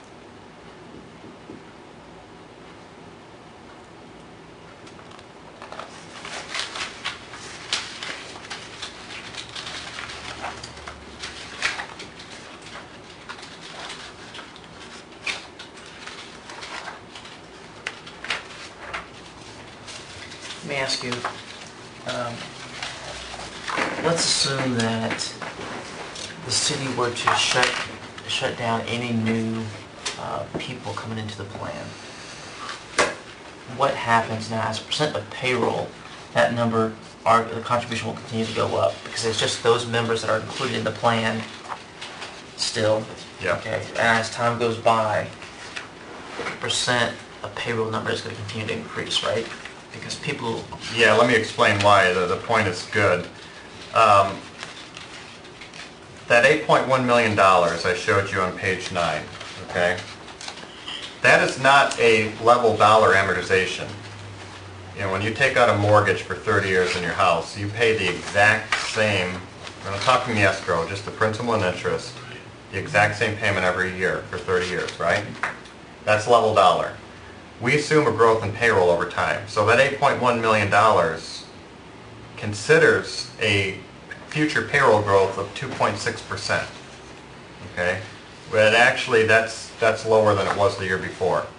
[SPEAKER 5] Let me ask you, um, let's assume that the city were to shut, shut down any new uh, people coming into the plan. What happens now as a percent of payroll, that number, our, the contribution will continue to go up because it's just those members that are included in the plan still.
[SPEAKER 1] Yeah.
[SPEAKER 5] Okay, and as time goes by, the percent of payroll number is going to continue to increase, right? Because people,
[SPEAKER 1] Yeah, let me explain why. The, the point is good. Um, that eight point one million dollars I showed you on page nine, okay? That is not a level dollar amortization. You know, when you take out a mortgage for thirty years in your house, you pay the exact same, I'm not talking the escrow, just the principal and interest, the exact same payment every year for thirty years, right? That's level dollar. We assume a growth in payroll over time. So that eight point one million dollars considers a future payroll growth of two point six percent. Okay? But actually that's that's lower than it was the year before.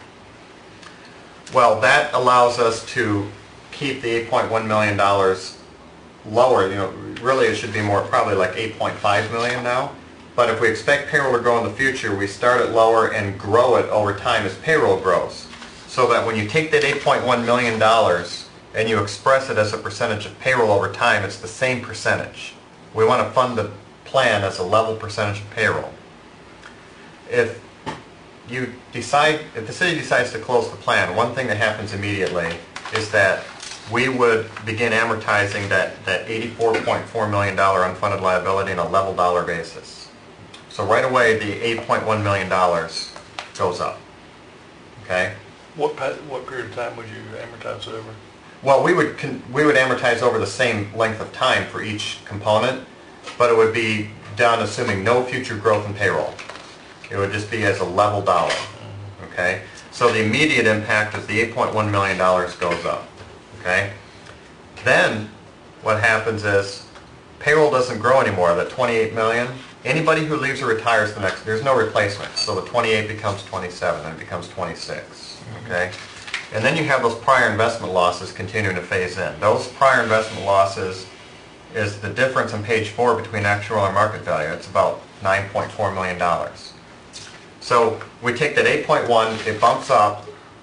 [SPEAKER 1] Well, that allows us to keep the eight point one million dollars lower. You know, really it should be more, probably like eight point five million dollars now. But if we expect payroll to grow in the future, we start it lower and grow it over time as payroll grows. So that when you take that eight point one million dollars and you express it as a percentage of payroll over time, it's the same percentage. We want to fund the plan as a level percentage of payroll. If you decide, if the city decides to close the plan, one thing that happens immediately is that we would begin amortizing that, that eighty-four point four million dollars unfunded liability on a level dollar basis. So right away, the eight point one million dollars goes up. Okay?
[SPEAKER 7] What, pa- what period of time would you amortize it over?
[SPEAKER 1] Well, we would, con- we would amortize over the same length of time for each component, but it would be done assuming no future growth in payroll. It would just be as a level dollar. Okay? So the immediate impact is the eight point one million dollars goes up. Okay? Then what happens is payroll doesn't grow anymore, that twenty-eight million dollars. Anybody who leaves or retires the next, there's no replacement. So the twenty-eight becomes twenty-seven and it becomes twenty-six. Okay? And then you have those prior investment losses continuing to phase in. Those prior investment losses is the difference on page four between actual and market value. It's about nine point four million dollars. So we take that eight point one, it bumps up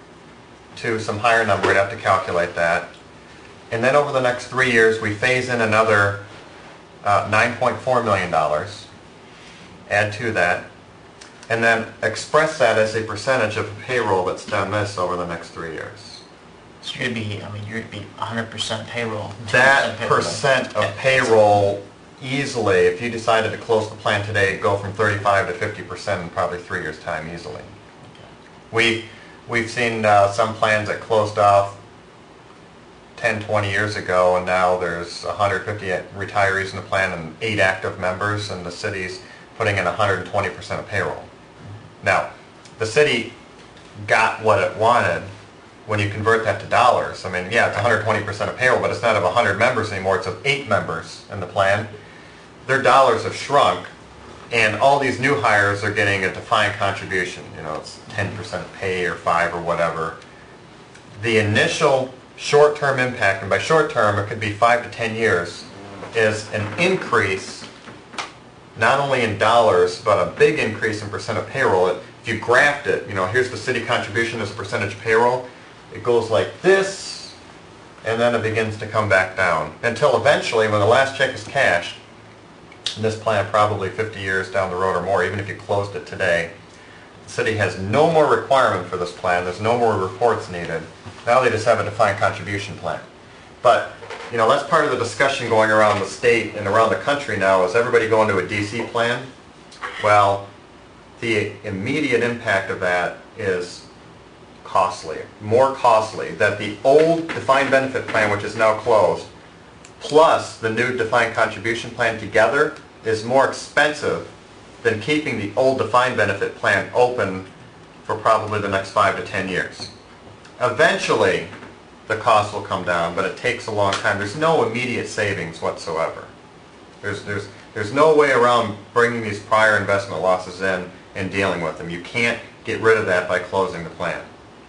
[SPEAKER 1] to some higher number, we'd have to calculate that. And then over the next three years, we phase in another uh, nine point four million dollars, add to that, and then express that as a percentage of payroll that's done this over the next three years.
[SPEAKER 5] so you'd be, I mean, you'd be one hundred percent payroll.
[SPEAKER 1] That
[SPEAKER 5] payroll.
[SPEAKER 1] percent
[SPEAKER 5] Yeah.
[SPEAKER 1] of payroll easily, if you decided to close the plan today, it'd go from thirty-five to fifty percent in probably three years' time easily. We, we've seen uh, some plans that closed off ten, twenty years ago, and now there's one hundred fifty retirees in the plan and eight active members, and the city's putting in one hundred twenty percent of payroll. Now, the city got what it wanted when you convert that to dollars. I mean, yeah, it's one hundred twenty percent of payroll, but it's not of one hundred members anymore, it's of eight members in the plan. Their dollars have shrunk, and all these new hires are getting a defined contribution. You know, it's ten percent of pay or five or whatever. The initial short-term impact, and by short-term it could be five to ten years, is an increase not only in dollars, but a big increase in percent of payroll. If you graphed it, you know, here's the city contribution as a percentage of payroll, it goes like this, and then it begins to come back down. Until eventually, when the last check is cashed, in this plan probably fifty years down the road or more, even if you closed it today. The city has no more requirement for this plan, there's no more reports needed. Now they just have a defined contribution plan. But, you know, that's part of the discussion going around the state and around the country now, is everybody going to a D C plan? Well, the immediate impact of that is costly, more costly, that the old defined benefit plan, which is now closed, plus the new defined contribution plan together is more expensive than keeping the old defined benefit plan open for probably the next five to ten years. Eventually, the cost will come down, but it takes a long time. There's no immediate savings whatsoever. There's, there's, there's no way around bringing these prior investment losses in and dealing with them. You can't get rid of that by closing the plan.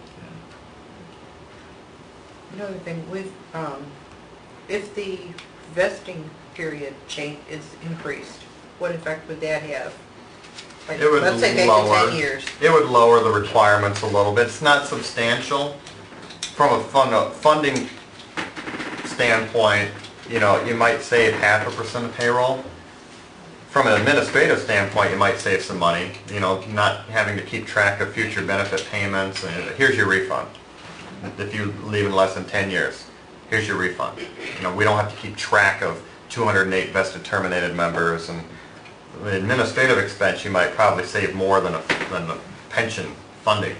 [SPEAKER 6] Another thing, with, um, if the vesting period change is increased, what effect would that have? Like,
[SPEAKER 1] It would
[SPEAKER 6] let's say back to
[SPEAKER 1] lower,
[SPEAKER 6] ten years.
[SPEAKER 1] it would lower the requirements a little bit. It's not substantial. From a fund, a funding standpoint, you know, you might save half a percent of payroll. From an administrative standpoint, you might save some money, you know, not having to keep track of future benefit payments. And here's your refund. If you leave in less than ten years, here's your refund. You know, we don't have to keep track of two hundred eight vested terminated members, and the administrative expense you might probably save more than a, than the pension funding.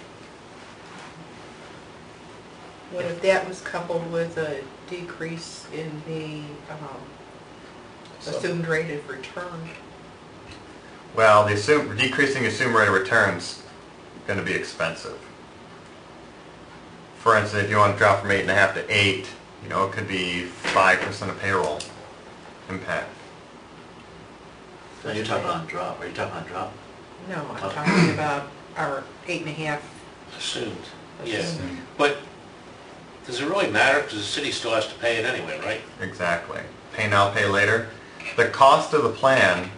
[SPEAKER 6] What if that was coupled with a decrease in the um, assumed rate of return?
[SPEAKER 1] Well, the assume, decreasing assumed rate of return's going to be expensive. For instance, if you want to drop from eight and a half to eight, you know, it could be five percent of payroll impact.
[SPEAKER 2] Are you talking on drop? Are you talking on drop?
[SPEAKER 6] No, I'm talking about our eight and a half.
[SPEAKER 2] Assumed, yes. But does it really matter? Because the city still has to pay it anyway, right?
[SPEAKER 1] Exactly. Pay now, pay later. The cost of the plan,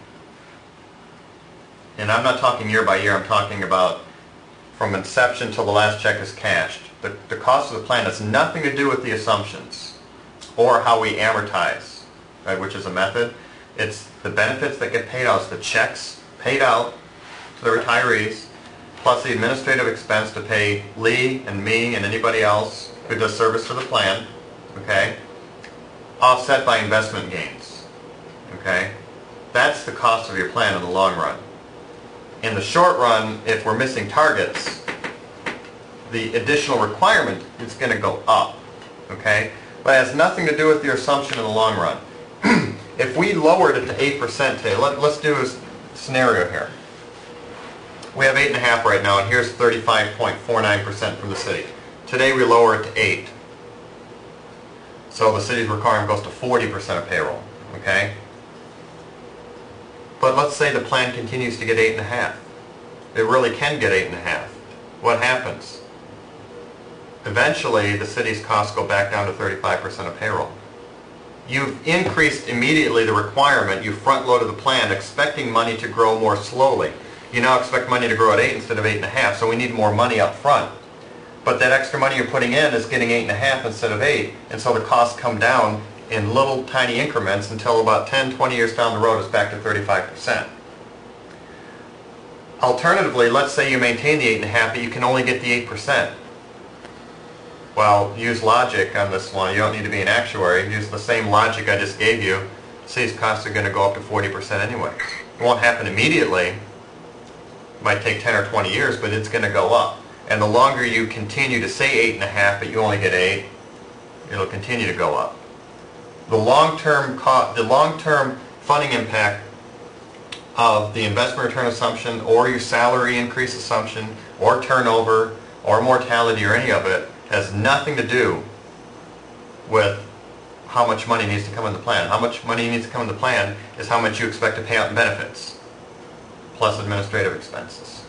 [SPEAKER 1] and I'm not talking year by year, I'm talking about from inception till the last check is cashed. The, the cost of the plan has nothing to do with the assumptions or how we amortize, right, which is a method. It's the benefits that get paid out, it's the checks paid out to the retirees, plus the administrative expense to pay Lee and me and anybody else who does service for the plan, okay, offset by investment gains, okay? That's the cost of your plan in the long run. In the short run, if we're missing targets, the additional requirement is going to go up, okay? But it has nothing to do with your assumption in the long run. If we lowered it to eight percent today, let, let's do a scenario here. We have eight and a half right now, and here's thirty-five point four nine percent from the city. Today we lower it to eight. So the city's requirement goes to forty percent of payroll, okay? But let's say the plan continues to get eight and a half. It really can get eight and a half. What happens? Eventually, the city's costs go back down to thirty-five percent of payroll. You've increased immediately the requirement, you front-loaded the plan expecting money to grow more slowly. You now expect money to grow at eight instead of eight and a half, so we need more money up front. But that extra money you're putting in is getting eight and a half instead of eight, and so the costs come down in little tiny increments until about ten, twenty years down the road it's back to thirty-five percent. Alternatively, let's say you maintain the eight and a half, but you can only get the eight percent. Well, use logic on this one. You don't need to be an actuary. Use the same logic I just gave you. City's costs are going to go up to forty percent anyway. It won't happen immediately. It might take ten or twenty years, but it's going to go up. And the longer you continue to say eight and a half, but you only get eight, it'll continue to go up. The long-term co- the long-term funding impact of the investment return assumption or your salary increase assumption or turnover or mortality or any of it has nothing to do with how much money needs to come in the plan. How much money needs to come in the plan is how much you expect to pay out in benefits, plus administrative expenses.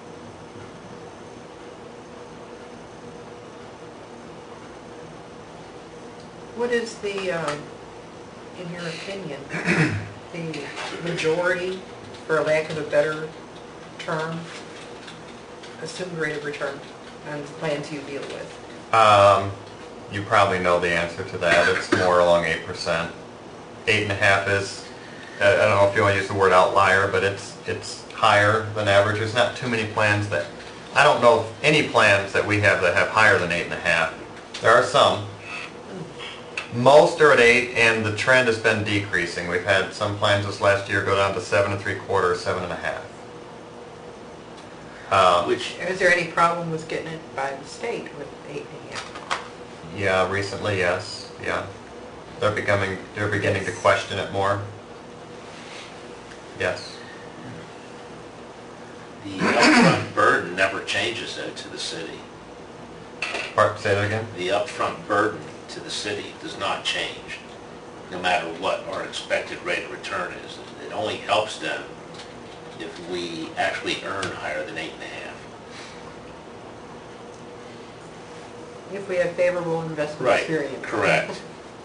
[SPEAKER 6] What is the, um, in your opinion, the majority, for lack of a better term, assumed rate of return on the plans you deal with?
[SPEAKER 1] Um, you probably know the answer to that. It's more along eight percent. Eight and a half is I I don't know if you want to use the word outlier, but it's, it's higher than average. There's not too many plans that, I don't know of any plans that we have that have higher than eight and a half. There are some. Most are at eight, and the trend has been decreasing. We've had some plans this last year go down to seven and three quarters, seven and a half. Uh,
[SPEAKER 2] Which,
[SPEAKER 6] Is there any problem with getting it by the state with eight and a half?
[SPEAKER 1] Yeah, recently, yes, yeah. They're becoming, they're beginning to
[SPEAKER 6] Yes.
[SPEAKER 1] question it more. Yes.
[SPEAKER 2] the upfront burden never changes though to the city.
[SPEAKER 1] Part, say that again?
[SPEAKER 2] The upfront burden to the city does not change, no matter what our expected rate of return is. It only helps them if we actually earn higher than eight and a half.
[SPEAKER 6] If we have favorable investment
[SPEAKER 2] Right,
[SPEAKER 6] experience.
[SPEAKER 2] correct.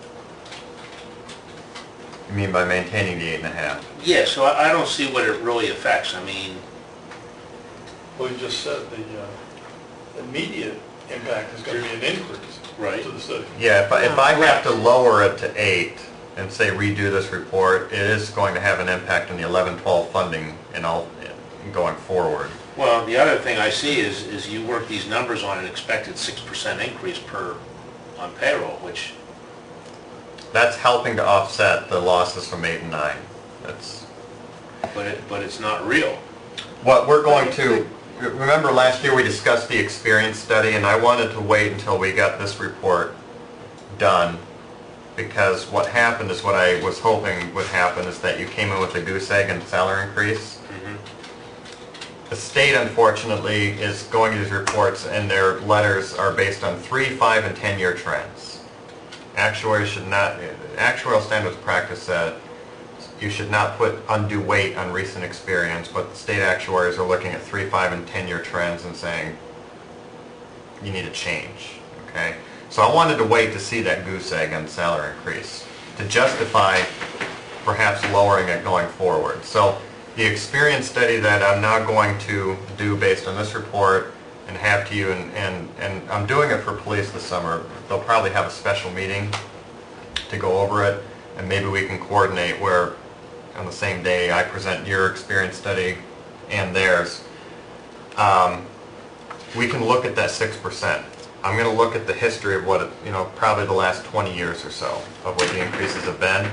[SPEAKER 1] You mean by maintaining the eight and a half?
[SPEAKER 2] Yeah, so I, I don't see what it really affects. I mean,
[SPEAKER 7] Well, you just said the uh, immediate impact is going to be an increase
[SPEAKER 2] Right.
[SPEAKER 7] to the city.
[SPEAKER 1] Yeah, if I, if I have to lower it to eight and say redo this report, it is going to have an impact on the eleven twelve funding and all, going forward.
[SPEAKER 2] well, the other thing I see is, is you work these numbers on an expected six percent increase per, on payroll, which,
[SPEAKER 1] That's helping to offset the losses from eight and nine. That's,
[SPEAKER 2] but it, but it's not real.
[SPEAKER 1] what we're going to, remember last year we discussed the experience study, and I wanted to wait until we got this report done, because what happened is what I was hoping would happen is that you came in with a goose egg and salary increase. The state, unfortunately, is going to these reports, and their letters are based on three, five, and ten-year trends. Actuaries should not, actuarial standards practice said you should not put undue weight on recent experience, but the state actuaries are looking at three, five, and ten-year trends and saying, you need a change, okay? So I wanted to wait to see that goose egg on salary increase to justify perhaps lowering it going forward. So the experience study that I'm now going to do based on this report and have to you, and, and, and I'm doing it for police this summer. They'll probably have a special meeting to go over it, and maybe we can coordinate where on the same day I present your experience study and theirs. Um, we can look at that six percent. I'm going to look at the history of what, it, you know, probably the last twenty years or so of what the increases have been.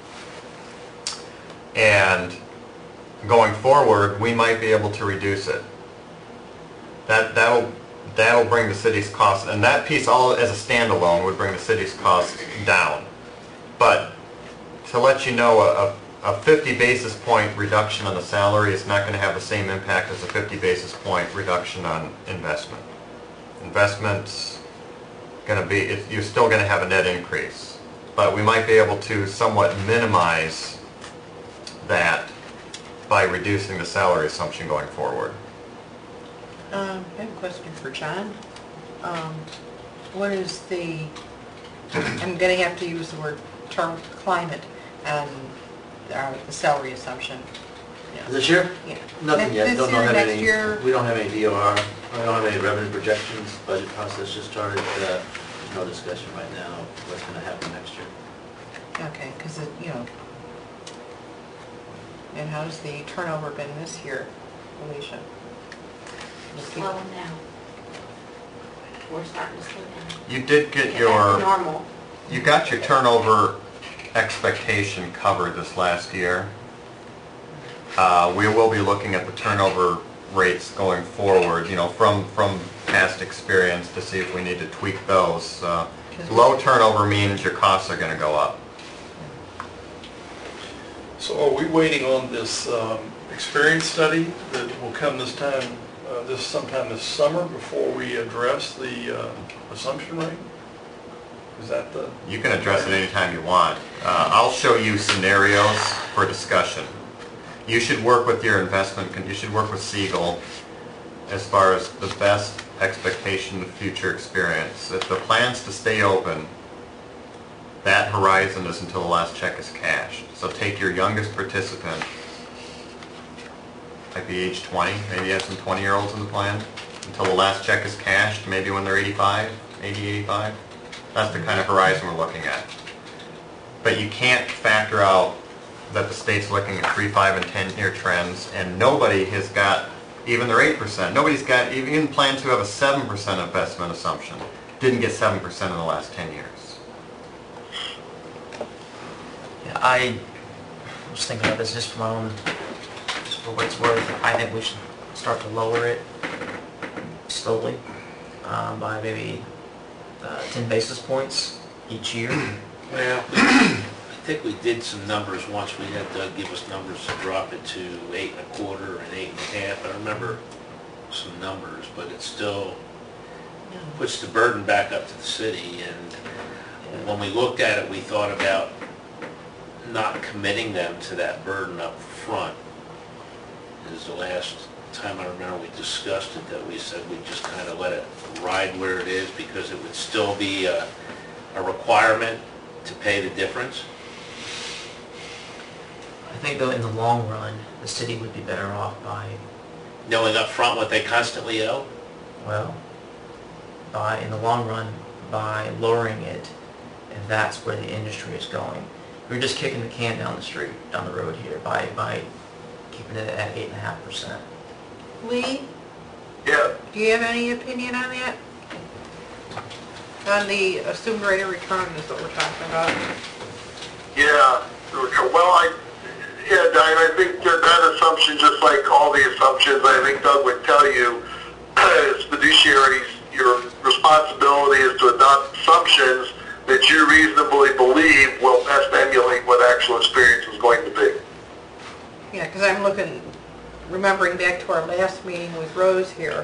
[SPEAKER 1] And going forward, we might be able to reduce it. That, that'll, that'll bring the city's costs, and that piece all as a standalone would bring the city's costs down. But to let you know, a, a fifty basis point reduction on the salary is not going to have the same impact as a fifty basis point reduction on investment. Investment's going to be, it, you're still going to have a net increase, but we might be able to somewhat minimize that by reducing the salary assumption going forward.
[SPEAKER 6] Um, I have a question for John. Um, what is the, I'm gonna have to use the word term climate and uh, the salary assumption. Yeah.
[SPEAKER 10] This year?
[SPEAKER 6] Yeah.
[SPEAKER 10] Nothing
[SPEAKER 6] Ne-
[SPEAKER 10] yet.
[SPEAKER 6] This
[SPEAKER 10] Don't
[SPEAKER 6] year,
[SPEAKER 10] know have
[SPEAKER 6] next
[SPEAKER 10] any.
[SPEAKER 6] year?
[SPEAKER 10] We don't have any D O R. We don't have any revenue projections. Budget process just started. Uh, There's no discussion right now of what's going to happen next year.
[SPEAKER 6] Okay, because it, you know, and how's the turnover been this year, Alicia? The people-
[SPEAKER 8] Slowing down. We're starting to slow down.
[SPEAKER 1] You did get
[SPEAKER 8] Get back to
[SPEAKER 1] your,
[SPEAKER 8] normal.
[SPEAKER 1] you got your turnover expectation covered this last year. Uh, we will be looking at the turnover rates going forward, you know, from, from past experience to see if we need to tweak those. Uh, Low turnover means your costs are going to go up.
[SPEAKER 7] So are we waiting on this um, experience study that will come this time, uh, this sometime this summer before we address the uh, assumption rate? Is that the?
[SPEAKER 1] You can address it anytime you want. Uh, I'll show you scenarios for discussion. You should work with your investment, you should work with Siegel as far as the best expectation of future experience. If the plan's to stay open, that horizon is until the last check is cashed. So take your youngest participant, might be age twenty, maybe you have some twenty-year-olds in the plan, until the last check is cashed, maybe when they're eighty-five, eighty, eighty-five. That's the kind of horizon we're looking at. But you can't factor out that the state's looking at three, five, and ten-year trends, and nobody has got, even their eight percent, nobody's got, even plans who have a seven percent investment assumption, didn't get seven percent in the last ten years.
[SPEAKER 5] Yeah, I was thinking about this just for my own, just for what it's worth. I think we should start to lower it slowly um, by maybe uh, ten basis points each year.
[SPEAKER 2] Well, I think we did some numbers once. We had Doug give us numbers to drop it to eight and a quarter and eight and a half. I remember some numbers, but it still puts the burden back up to the city. And when we looked at it, we thought about not committing them to that burden up front. Is the last time I remember we discussed it, that we said we'd just kind of let it ride where it is, because it would still be a, a requirement to pay the difference.
[SPEAKER 5] I think though in the long run, the city would be better off by,
[SPEAKER 2] Knowing up front what they constantly owe.
[SPEAKER 5] well, by, in the long run, by lowering it, and that's where the industry is going. We're just kicking the can down the street, down the road here, by, by keeping it at eight and a half percent.
[SPEAKER 6] Lee,
[SPEAKER 3] Yeah,
[SPEAKER 6] do you have any opinion on that? On the assumed rate of return is what we're talking about.
[SPEAKER 3] yeah. Well, I, yeah, Diane, I think that that assumption, just like all the assumptions, I think Doug would tell you, as fiduciaries, your responsibility is to adopt assumptions that you reasonably believe will best emulate what actual experience is going to be.
[SPEAKER 6] Yeah, because I'm looking, remembering back to our last meeting with Rose here.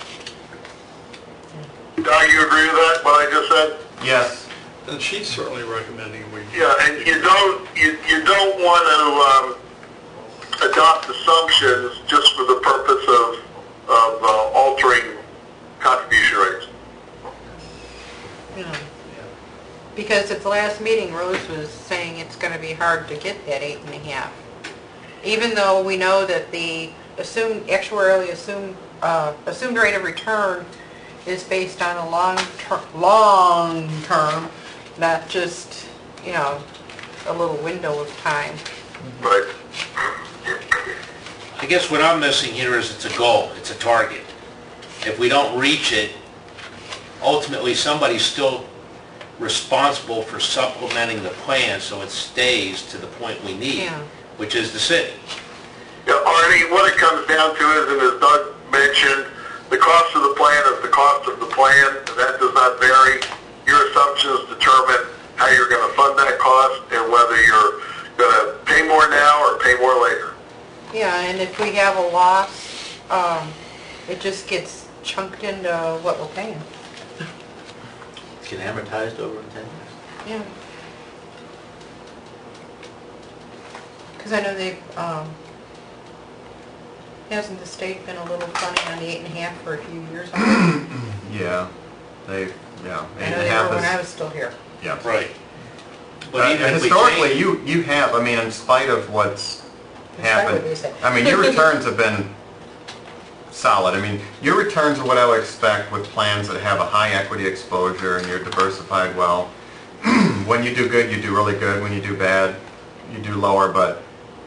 [SPEAKER 3] Doug, you agree with that, what I just said?
[SPEAKER 1] Yes.
[SPEAKER 7] And she's certainly recommending we...
[SPEAKER 3] Yeah, and you don't, you, you don't want to um, adopt assumptions just for the purpose of, of uh, altering contribution rates.
[SPEAKER 6] You know, because at the last meeting, Rose was saying it's going to be hard to get that eight and a half. Even though we know that the assumed, actuarially assumed, uh, assumed rate of return is based on a long ter long term, not just, you know, a little window of time.
[SPEAKER 3] Right.
[SPEAKER 2] I guess what I'm missing here is it's a goal, it's a target. If we don't reach it, ultimately somebody's still responsible for supplementing the plan so it stays to the point we need,
[SPEAKER 6] Yeah.
[SPEAKER 2] which is the city.
[SPEAKER 3] Yeah, Arnie, what it comes down to is, and as Doug mentioned, the cost of the plan is the cost of the plan, and that does not vary. Your assumptions determine how you're going to fund that cost and whether you're going to pay more now or pay more later.
[SPEAKER 6] Yeah, and if we have a loss, um, it just gets chunked into what we're paying.
[SPEAKER 10] Can amortized over ten years?
[SPEAKER 6] Yeah. Because I know they, um, hasn't the state been a little funny on the eight and a half for a few years already?
[SPEAKER 1] Yeah, they, yeah.
[SPEAKER 6] I
[SPEAKER 1] eight
[SPEAKER 6] know
[SPEAKER 1] and a
[SPEAKER 6] they
[SPEAKER 1] half
[SPEAKER 6] were when
[SPEAKER 1] is-
[SPEAKER 6] I was still here.
[SPEAKER 1] Yeah.
[SPEAKER 2] Right. But
[SPEAKER 1] Uh,
[SPEAKER 2] even if we
[SPEAKER 1] Historically,
[SPEAKER 2] change-
[SPEAKER 1] you, you have, I mean, in spite of what's
[SPEAKER 6] In spite of
[SPEAKER 1] happened,
[SPEAKER 6] what you said.
[SPEAKER 1] I mean, your returns have been solid. I mean, your returns are what I would expect with plans that have a high equity exposure and you're diversified well. When you do good, you do really good. When you do bad, you do lower, but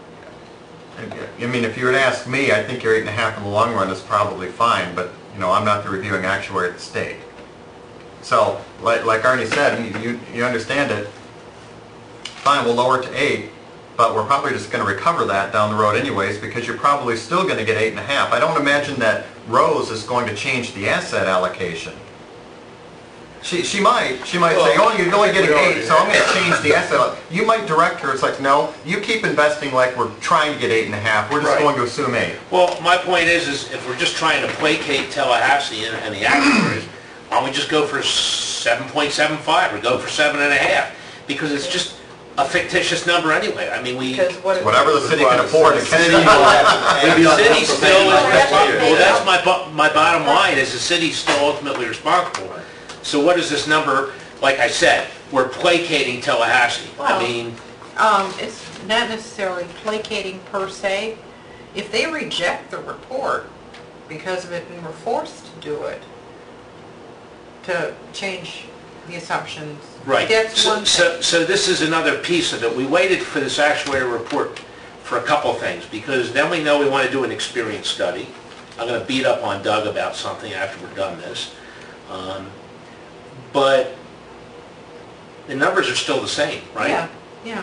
[SPEAKER 1] I mean, if you were to ask me, I think your eight and a half in the long run is probably fine, but, you know, I'm not the reviewing actuary at the state. So, like, like Arnie said, you, you, you understand it, fine, we'll lower it to eight, but we're probably just going to recover that down the road anyways, because you're probably still going to get eight and a half. I don't imagine that Rose is going to change the asset allocation. She, she might, she might say, oh, you're only getting eight, so I'm going to change the asset. alloc-" You might direct her, it's like, no, you keep investing like we're trying to get eight and a half, we're just
[SPEAKER 2] Right.
[SPEAKER 1] going to assume eight.
[SPEAKER 2] Well, my point is, is if we're just trying to placate Tallahassee and, and the actuaries, why don't we just go for seven point seven five or go for seven and a half? Because it's just a fictitious number anyway. I mean, we,
[SPEAKER 6] Because what...
[SPEAKER 1] Whatever the city can afford to
[SPEAKER 10] City
[SPEAKER 1] catch
[SPEAKER 10] will
[SPEAKER 1] up.
[SPEAKER 10] have to pay
[SPEAKER 2] the
[SPEAKER 10] on
[SPEAKER 2] city
[SPEAKER 10] for
[SPEAKER 2] still
[SPEAKER 10] paying
[SPEAKER 2] is
[SPEAKER 10] like that
[SPEAKER 2] responsible.
[SPEAKER 10] year.
[SPEAKER 2] Well, that's my, bo- my bottom line, is the city's still ultimately responsible. So what is this number? Like I said, we're placating Tallahassee. I
[SPEAKER 6] Well-
[SPEAKER 2] mean,
[SPEAKER 6] Um, it's not necessarily placating per se. If they reject the report because of it and we're forced to do it, to change the assumptions.
[SPEAKER 2] Right.
[SPEAKER 6] That's
[SPEAKER 2] So-
[SPEAKER 6] one
[SPEAKER 2] So,
[SPEAKER 6] thing.
[SPEAKER 2] so this is another piece of it. We waited for this actuary report for a couple of things, because then we know we want to do an experience study. I'm going to beat up on Doug about something after we're done this. Um, But the numbers are still the same, right?
[SPEAKER 6] Yeah, yeah.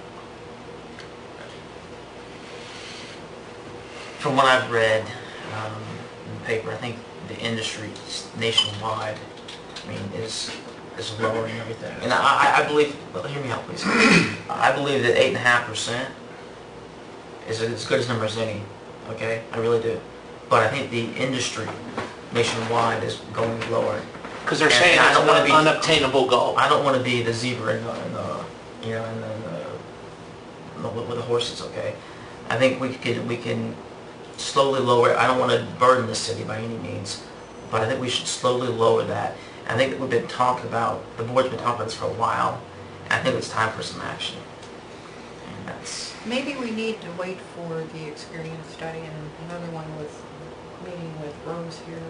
[SPEAKER 5] From what I've read um, in the paper, I think the industry nationwide, I mean, is is lowering everything. And I, I- I believe, well, hear me out, please. I believe that eight and a half percent is as good as number as any. Okay, I really do. But I think the industry nationwide is going lower.
[SPEAKER 2] Because they're
[SPEAKER 5] And-
[SPEAKER 2] saying
[SPEAKER 5] and I
[SPEAKER 2] it's
[SPEAKER 5] don't wanna
[SPEAKER 2] an
[SPEAKER 5] be-
[SPEAKER 2] unobtainable goal.
[SPEAKER 5] I don't want to be the zebra in the, in the you know, in the, in the, in the with the horses. Okay, I think we could we can slowly lower it. I don't want to burden the city by any means, but I think we should slowly lower that. I think that we've been talking about, the board's been talking about this for a while, and I think it's time for some action. And that's,
[SPEAKER 6] Maybe we need to wait for the experience study and another one with, meeting with Rose here.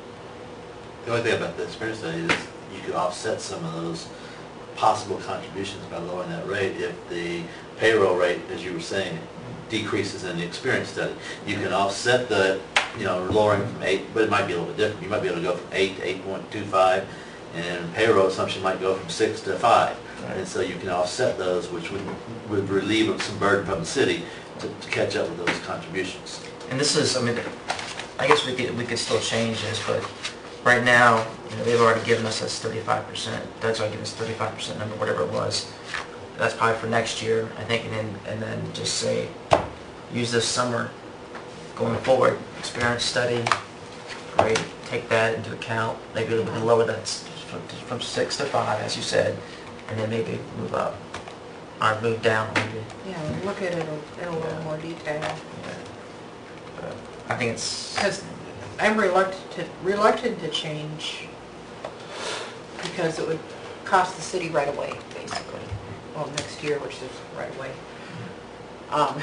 [SPEAKER 10] The only thing about the experience study is you could offset some of those possible contributions by lowering that rate if the payroll rate, as you were saying, decreases in the experience study. You can offset the, you know, lowering from eight, but it might be a little bit different. You might be able to go from eight to eight point two five, and payroll assumption might go from six to five. And so you can offset those, which would, would relieve some burden from the city to, to catch up with those contributions.
[SPEAKER 5] and this is, I mean, I guess we could we could still change this, but right now, you know, they've already given us this thirty-five percent. Doug's already given us thirty-five percent number, whatever it was. That's probably for next year, I think, and then and then just say, use this summer going forward, experience study, great, take that into account. Maybe we can lower that s- from, from six to five, as you said, and then maybe move up, or move down maybe.
[SPEAKER 6] Yeah, we'll look at it in a little more detail.
[SPEAKER 5] Yeah. But I think it's,
[SPEAKER 6] Because I'm reluctant to, reluctant to change because it would cost the city right away, basically. Well, next year, which is right away. Um,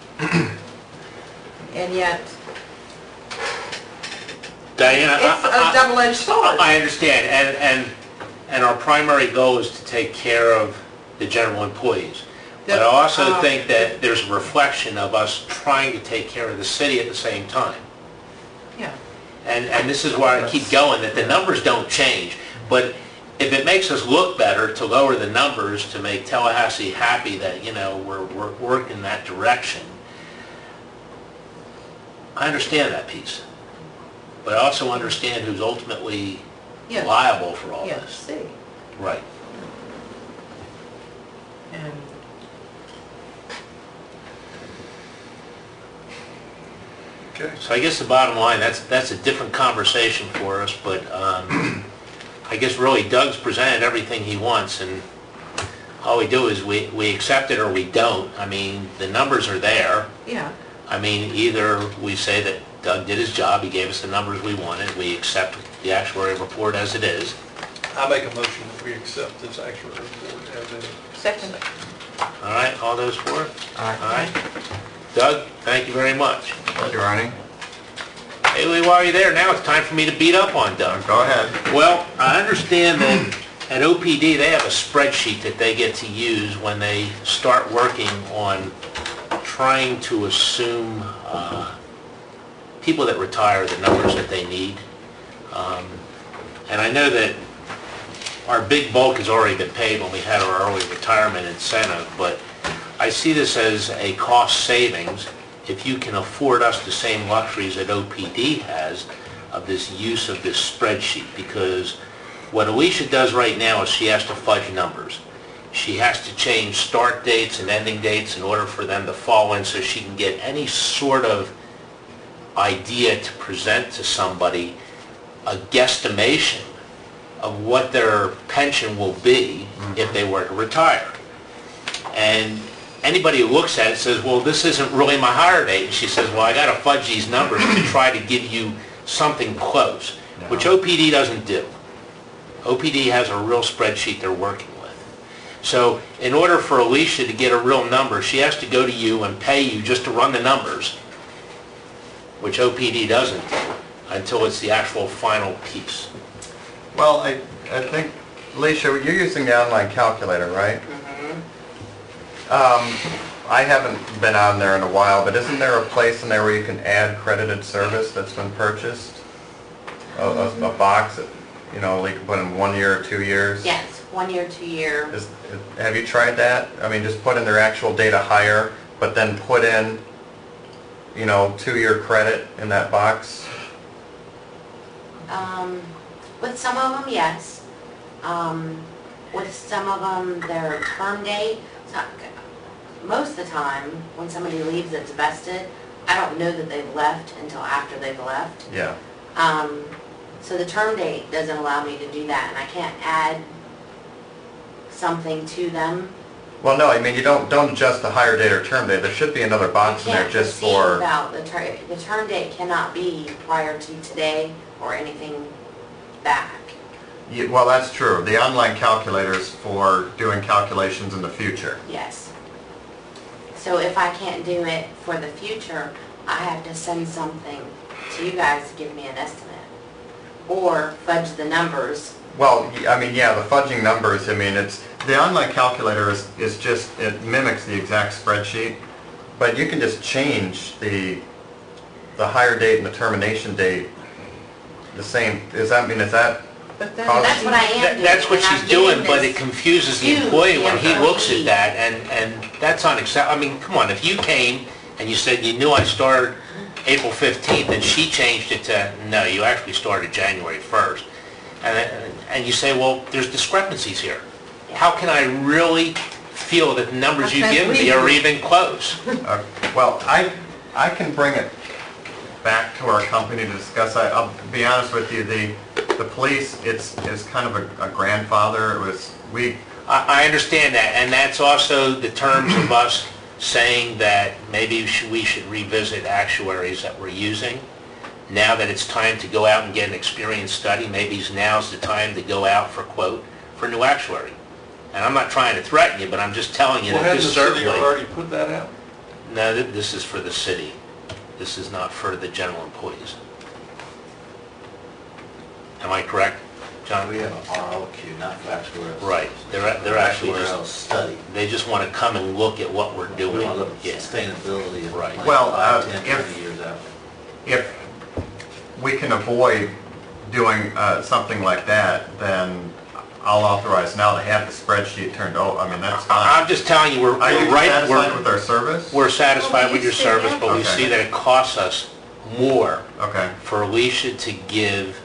[SPEAKER 6] And yet,
[SPEAKER 2] Diana,
[SPEAKER 6] it's
[SPEAKER 2] I-
[SPEAKER 6] a double-edged sword.
[SPEAKER 2] I understand, and, and, and our primary goal is to take care of the general employees. But I also
[SPEAKER 6] Um,
[SPEAKER 2] think that there's a reflection of us trying to take care of the city at the same time.
[SPEAKER 6] Yeah,
[SPEAKER 2] And, and this is why I keep going, that the numbers don't change. But if it makes us look better to lower the numbers, to make Tallahassee happy that, you know, we're, we're working that direction, I understand that piece. But I also understand who's ultimately
[SPEAKER 6] yeah,
[SPEAKER 2] liable for all
[SPEAKER 6] yeah,
[SPEAKER 2] this.
[SPEAKER 6] city.
[SPEAKER 2] Right.
[SPEAKER 6] And
[SPEAKER 7] Okay.
[SPEAKER 2] So I guess the bottom line, that's, that's a different conversation for us, but um, I guess really Doug's presented everything he wants, and all we do is we, we accept it or we don't. I mean, the numbers are there.
[SPEAKER 6] yeah,
[SPEAKER 2] I mean, either we say that Doug did his job, he gave us the numbers we wanted, we accept the actuary report as it is.
[SPEAKER 7] I make a motion that we accept this actual report as a...
[SPEAKER 6] second.
[SPEAKER 2] All right, all those for it?
[SPEAKER 5] all right.
[SPEAKER 2] All right. Doug, thank you very much.
[SPEAKER 1] Thank you, Ronnie.
[SPEAKER 2] Hey, Lee, while you're there, now it's time for me to beat up on Doug.
[SPEAKER 1] Go ahead.
[SPEAKER 2] Well, I understand that at O P D, they have a spreadsheet that they get to use when they start working on trying to assume uh, people that retire, the numbers that they need. Um, And I know that our big bulk has already been paid when we had our early retirement incentive, but I see this as a cost savings if you can afford us the same luxuries that O P D has of this use of this spreadsheet, because what Alicia does right now is she has to fudge numbers. She has to change start dates and ending dates in order for them to fall in so she can get any sort of idea to present to somebody, a guesstimation of what their pension will be if they were to retire. And anybody who looks at it says, well, this isn't really my hire date. And she says, well, I got to fudge these numbers to try to give you something close, which O P D doesn't do. O P D has a real spreadsheet they're working with. So in order for Alicia to get a real number, she has to go to you and pay you just to run the numbers, which O P D doesn't do until it's the actual final piece.
[SPEAKER 1] Well, I, I think Alicia, you're using the online calculator, right?
[SPEAKER 8] Mhm.
[SPEAKER 1] Um, I haven't been on there in a while, but isn't there a place in there where you can add credited service that's been purchased? A, a, a box that, you know, you can put in one year or two years?
[SPEAKER 8] Yes, one year, two year.
[SPEAKER 1] Is, have you tried that? I mean, just put in their actual data hire, but then put in, you know, two-year credit in that box?
[SPEAKER 8] Um, with some of them, yes. Um, with some of them, their term date, so- most of the time, when somebody leaves that's vested, I don't know that they've left until after they've left.
[SPEAKER 1] Yeah.
[SPEAKER 8] Um, so the term date doesn't allow me to do that, and I can't add something to them.
[SPEAKER 1] Well, no, I mean, you don't, don't adjust the hire date or term date. There should be another box in there just
[SPEAKER 8] I can't
[SPEAKER 1] for...
[SPEAKER 8] proceed without the term, the term date cannot be prior to today or anything back.
[SPEAKER 1] Yeah, well, that's true. The online calculator is for doing calculations in the future.
[SPEAKER 8] Yes. So if I can't do it for the future, I have to send something to you guys to give me an estimate. Or fudge the numbers.
[SPEAKER 1] Well, y- I mean, yeah, the fudging numbers, I mean, it's, the online calculator is, is just, it mimics the exact spreadsheet, but you can just change the, the hire date and the termination date the same. Is that, I mean, is that,
[SPEAKER 6] But then.
[SPEAKER 1] Oh,
[SPEAKER 8] That's what I am
[SPEAKER 2] That-
[SPEAKER 8] doing.
[SPEAKER 2] That's what
[SPEAKER 8] and I'm
[SPEAKER 2] she's doing,
[SPEAKER 8] giving
[SPEAKER 2] but
[SPEAKER 8] this
[SPEAKER 2] it confuses the
[SPEAKER 8] to
[SPEAKER 2] employee when he
[SPEAKER 8] the
[SPEAKER 2] looks at
[SPEAKER 8] employee.
[SPEAKER 2] that, and, and that's unacceptable. I mean, come on, if you came and you said you knew I started April fifteenth, and she changed it to, no, you actually started January first, and, and you say, well, there's discrepancies here. How can I really feel that the numbers you
[SPEAKER 6] How can I
[SPEAKER 2] give me
[SPEAKER 6] believe
[SPEAKER 2] are
[SPEAKER 6] you?
[SPEAKER 2] even close?
[SPEAKER 1] uh, well, I, I can bring it back to our company to discuss. I, I'll be honest with you, the, the police, it's, it's kind of a, a grandfather. It was, we,
[SPEAKER 2] I, I understand that, and that's also the terms of us saying that maybe we should- we should revisit actuaries that we're using. Now that it's time to go out and get an experienced study, maybe now's the time to go out for quote for a new actuary. And I'm not trying to threaten you, but I'm just telling you
[SPEAKER 7] Well,
[SPEAKER 2] that
[SPEAKER 7] has the
[SPEAKER 2] this
[SPEAKER 7] city
[SPEAKER 2] certainly...
[SPEAKER 7] already put that out?
[SPEAKER 2] No, th- this is for the city. This is not for the general employees. Am I correct, John?
[SPEAKER 10] We have an R O Q, not for actuarial.
[SPEAKER 2] Right, they're, they're actually
[SPEAKER 10] Actuarial
[SPEAKER 2] just,
[SPEAKER 10] study.
[SPEAKER 2] they just want to come and look at what we're
[SPEAKER 10] We
[SPEAKER 2] doing.
[SPEAKER 10] want to look at
[SPEAKER 2] Yeah.
[SPEAKER 10] sustainability of
[SPEAKER 2] Right.
[SPEAKER 10] like
[SPEAKER 1] Well,
[SPEAKER 10] five,
[SPEAKER 1] uh,
[SPEAKER 10] ten,
[SPEAKER 1] if-
[SPEAKER 10] twenty years out.
[SPEAKER 1] if we can avoid doing uh, something like that, then I'll authorize now to have the spreadsheet turned over. I mean, that's
[SPEAKER 2] I- I'm
[SPEAKER 1] fine.
[SPEAKER 2] just telling you, we're
[SPEAKER 1] Are you
[SPEAKER 2] we're right,
[SPEAKER 1] satisfied
[SPEAKER 2] we're,
[SPEAKER 1] with our service?
[SPEAKER 2] we're satisfied
[SPEAKER 6] Well, we
[SPEAKER 2] with your
[SPEAKER 6] used to
[SPEAKER 2] service,
[SPEAKER 6] have-
[SPEAKER 2] but we
[SPEAKER 1] Okay.
[SPEAKER 2] see that it costs us more
[SPEAKER 1] Okay,
[SPEAKER 2] for Alicia to give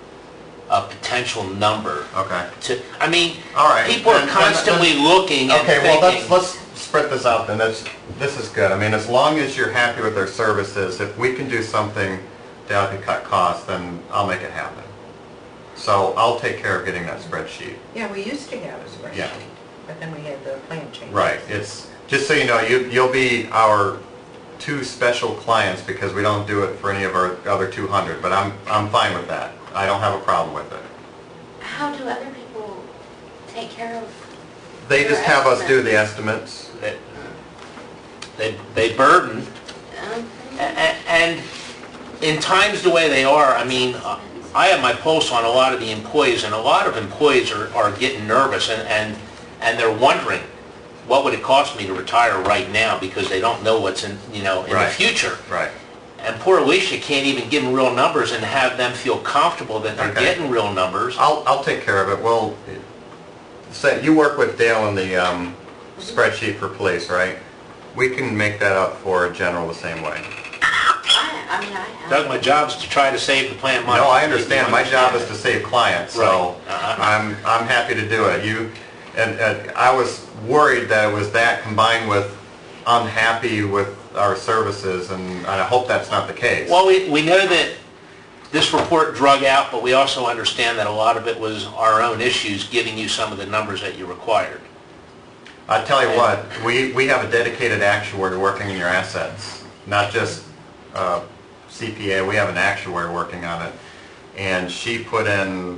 [SPEAKER 2] a potential number
[SPEAKER 1] okay.
[SPEAKER 2] to, I mean,
[SPEAKER 1] All right.
[SPEAKER 2] people are
[SPEAKER 1] then- then-
[SPEAKER 2] constantly looking and
[SPEAKER 1] Okay, well, let's,
[SPEAKER 2] thinking.
[SPEAKER 1] let's spread this out then. That's, this is good. I mean, as long as you're happy with their services, if we can do something to help you cut costs, then I'll make it happen. So I'll take care of getting that spreadsheet.
[SPEAKER 6] Yeah, we used to have a
[SPEAKER 1] Yeah.
[SPEAKER 6] spreadsheet, but then we had the plan change.
[SPEAKER 1] Right, it's, just so you know, you, you'll be our two special clients because we don't do it for any of our other two hundred, but I'm, I'm fine with that. I don't have a problem with it.
[SPEAKER 8] How do other people take care of?
[SPEAKER 1] They
[SPEAKER 8] Your
[SPEAKER 1] just have us do
[SPEAKER 8] estimate.
[SPEAKER 1] the estimates.
[SPEAKER 2] They- They, they burden,
[SPEAKER 8] um,
[SPEAKER 2] a- a- and in times the way they are, I mean, uh, I have my pulse on a lot of the employees, and a lot of employees are, are getting nervous, and, and, and they're wondering, what would it cost me to retire right now, because they don't know what's in, you know, in the
[SPEAKER 1] Right.
[SPEAKER 2] future.
[SPEAKER 1] Right.
[SPEAKER 2] And poor Alicia can't even give them real numbers and have them feel comfortable that they're
[SPEAKER 1] Okay.
[SPEAKER 2] getting real numbers.
[SPEAKER 1] I'll, I'll take care of it. Well, say, you work with Dale on the um, spreadsheet for police, right? We can make that up for general the same way.
[SPEAKER 8] I, I mean, I have.
[SPEAKER 2] Doug, my job's to try to save the plant money.
[SPEAKER 1] No, I understand. My job is to save clients, so
[SPEAKER 2] Right. Uh-huh.
[SPEAKER 1] I'm, I'm happy to do it. You, and, and I was worried that it was that combined with unhappy with our services, and, and I hope that's not the case.
[SPEAKER 2] Well, we, we know that this report drug out, but we also understand that a lot of it was our own issues giving you some of the numbers that you required.
[SPEAKER 1] I tell you what, we, we have a dedicated actuary working in your assets, not just uh, C P A, we have an actuary working on it. And she put in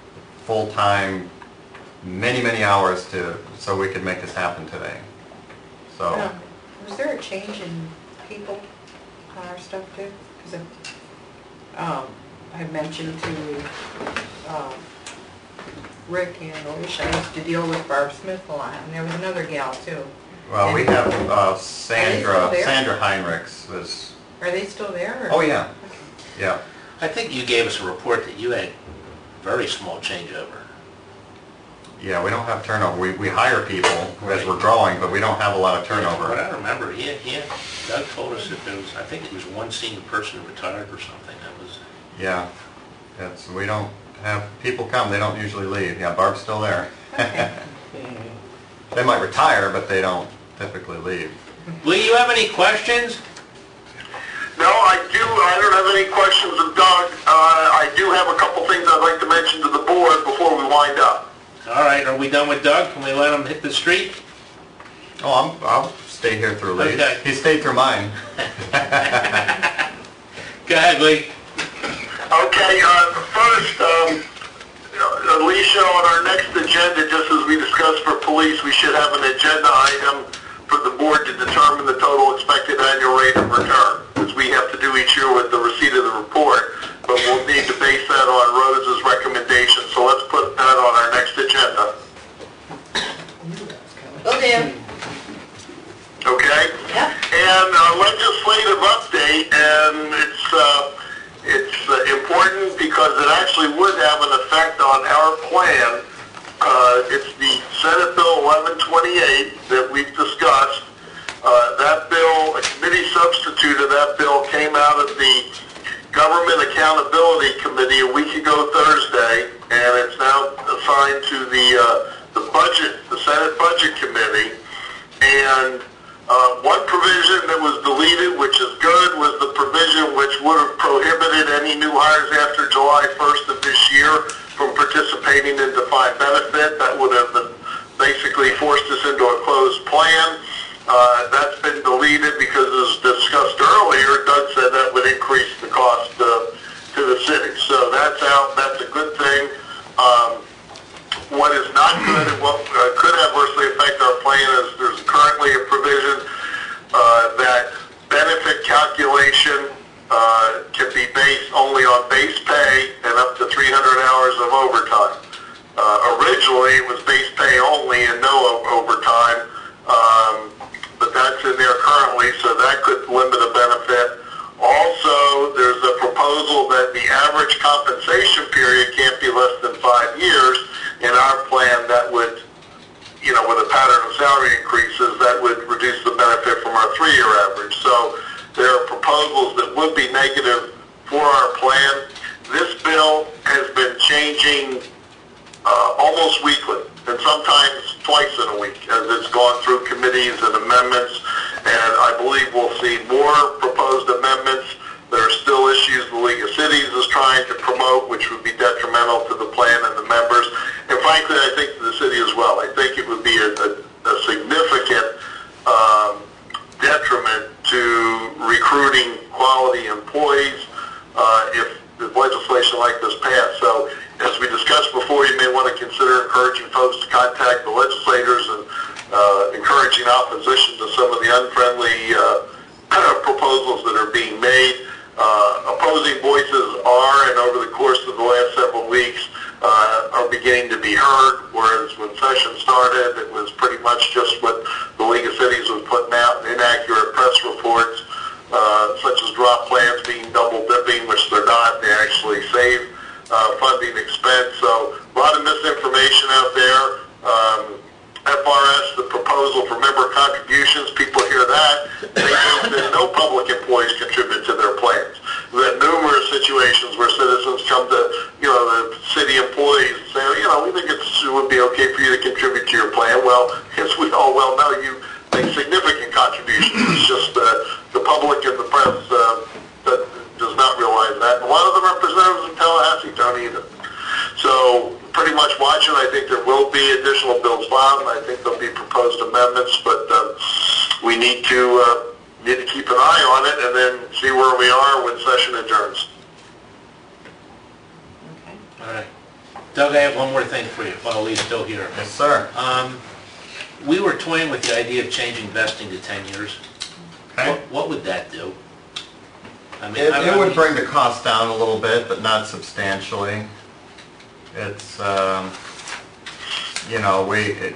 [SPEAKER 1] full-time, many, many hours to, so we could make this happen today. So,
[SPEAKER 6] Um, Was there a change in people on our stuff too? Because um, I mentioned to um, Rick and Alicia, I used to deal with Barb Smith a lot, and there was another gal too.
[SPEAKER 1] Well, we have uh, Sandra,
[SPEAKER 6] there?
[SPEAKER 1] Sandra Heinrichs was,
[SPEAKER 6] Are they still there? or-
[SPEAKER 1] oh yeah, yeah.
[SPEAKER 2] I think you gave us a report that you had very small changeover.
[SPEAKER 1] Yeah, we don't have turnover. We, we hire people as
[SPEAKER 2] Right.
[SPEAKER 1] we're growing, but we don't have a lot of
[SPEAKER 2] What
[SPEAKER 1] turnover.
[SPEAKER 2] I remember, he, he, Doug told us that there was, I think it was one senior person retired or something, that was,
[SPEAKER 1] Yeah, it's, we don't have, people come, they don't usually leave. Yeah, Barb's still there.
[SPEAKER 6] Okay.
[SPEAKER 1] They might retire, but they don't typically leave.
[SPEAKER 2] will you have any questions?
[SPEAKER 3] No, I do, I don't have any questions of Doug. Uh, I do have a couple things I'd like to mention to the board before we wind up.
[SPEAKER 2] All right, are we done with Doug? Can we let him hit the street?
[SPEAKER 1] Oh, I'm, I'll stay here through Lee's.
[SPEAKER 2] Okay.
[SPEAKER 1] He stayed through mine.
[SPEAKER 2] Go ahead, Lee.
[SPEAKER 3] Okay, uh, first, um, Alicia, on our next agenda, just as we discussed for police, we should have an agenda item for the board to determine the total expected annual rate of return, as we have to do each year with the receipt of the report, but we'll need to base that on Rose's recommendation, so let's put that on our next agenda.
[SPEAKER 8] Will do.
[SPEAKER 3] Okay?
[SPEAKER 8] Yep.
[SPEAKER 3] And a legislative update, and it's, uh, it's uh, important because it actually would have an effect on our plan. Uh, it's the Senate Bill eleven twenty-eight that we've discussed. Uh, that bill, a committee substitute of that bill came out of the Government Accountability Committee a week ago Thursday, and it's now assigned to the, uh, the budget, the Senate Budget Committee. And Uh, one provision that was deleted, which is good, was the provision which would have prohibited any new hires after July first of this year from participating in defined benefit. That would have basically forced us into a closed plan. Uh, that's been deleted because, as discussed earlier, Doug said that would increase the cost uh, to the city. So that's out. That's a good thing. Um, What is not good and what uh, could adversely affect our plan is there's currently a provision uh, that benefit calculation uh, can be based only on base pay and up to three hundred hours of overtime. Uh, originally, it was base pay only and no o- overtime, um, but that's in there currently, so that could limit a benefit. Also, there's a proposal that the average compensation period can't be less than five years. In our plan, that would, you know, with a pattern of salary increases, that would reduce the benefit from our three-year average. So there are proposals that would be negative for our plan. This bill has been changing uh, almost weekly, and sometimes twice in a week, as it's gone through committees and amendments, and I believe we'll see more proposed amendments. There are still issues the League of Cities is trying to promote, which would be detrimental to the plan and the members, and frankly, I think to the city as well. I think it would be a, a, a significant um, detriment to recruiting quality employees uh, if the legislation like this passed. So, as we discussed before, you may want to consider encouraging folks to contact the legislators and uh, encouraging opposition to some of the unfriendly uh, proposals that are being made. Uh, opposing voices are, and over the course of the last several weeks, uh, are beginning to be heard, whereas when session started, it was pretty much just what the League of Cities was putting out, inaccurate press reports, uh, such as drop plans being double dipping, which they're not. They actually save uh, funding expense. So a lot of misinformation out there. Um, F R S, the proposal for member contributions, people hear that, they think that no public employees contribute to their plans. We've had numerous situations where citizens come to, you know, the city employees and say, you know, we think it's, it would be okay for you to contribute to your plan. Well, as we all well know, you make significant contributions. It's just uh, the public and the press uh, that does not realize that. A lot of the representatives in Tallahassee don't either. So pretty much watching, I think there will be additional bills filed, and I think there'll be proposed amendments, but uh, we need to uh, need to keep an eye on it and then see where we are when session adjourns.
[SPEAKER 6] Okay.
[SPEAKER 2] All right. Doug, I have one more thing for you while Lee's still here.
[SPEAKER 1] Yes, sir.
[SPEAKER 2] Um, we were toying with the idea of changing vesting to ten years.
[SPEAKER 1] Okay.
[SPEAKER 2] What, what would that do? I mean,
[SPEAKER 1] It,
[SPEAKER 2] I-
[SPEAKER 1] it
[SPEAKER 2] I
[SPEAKER 1] would
[SPEAKER 2] mean-
[SPEAKER 1] bring the cost down a little bit, but not substantially. It's, um, you know, we, it,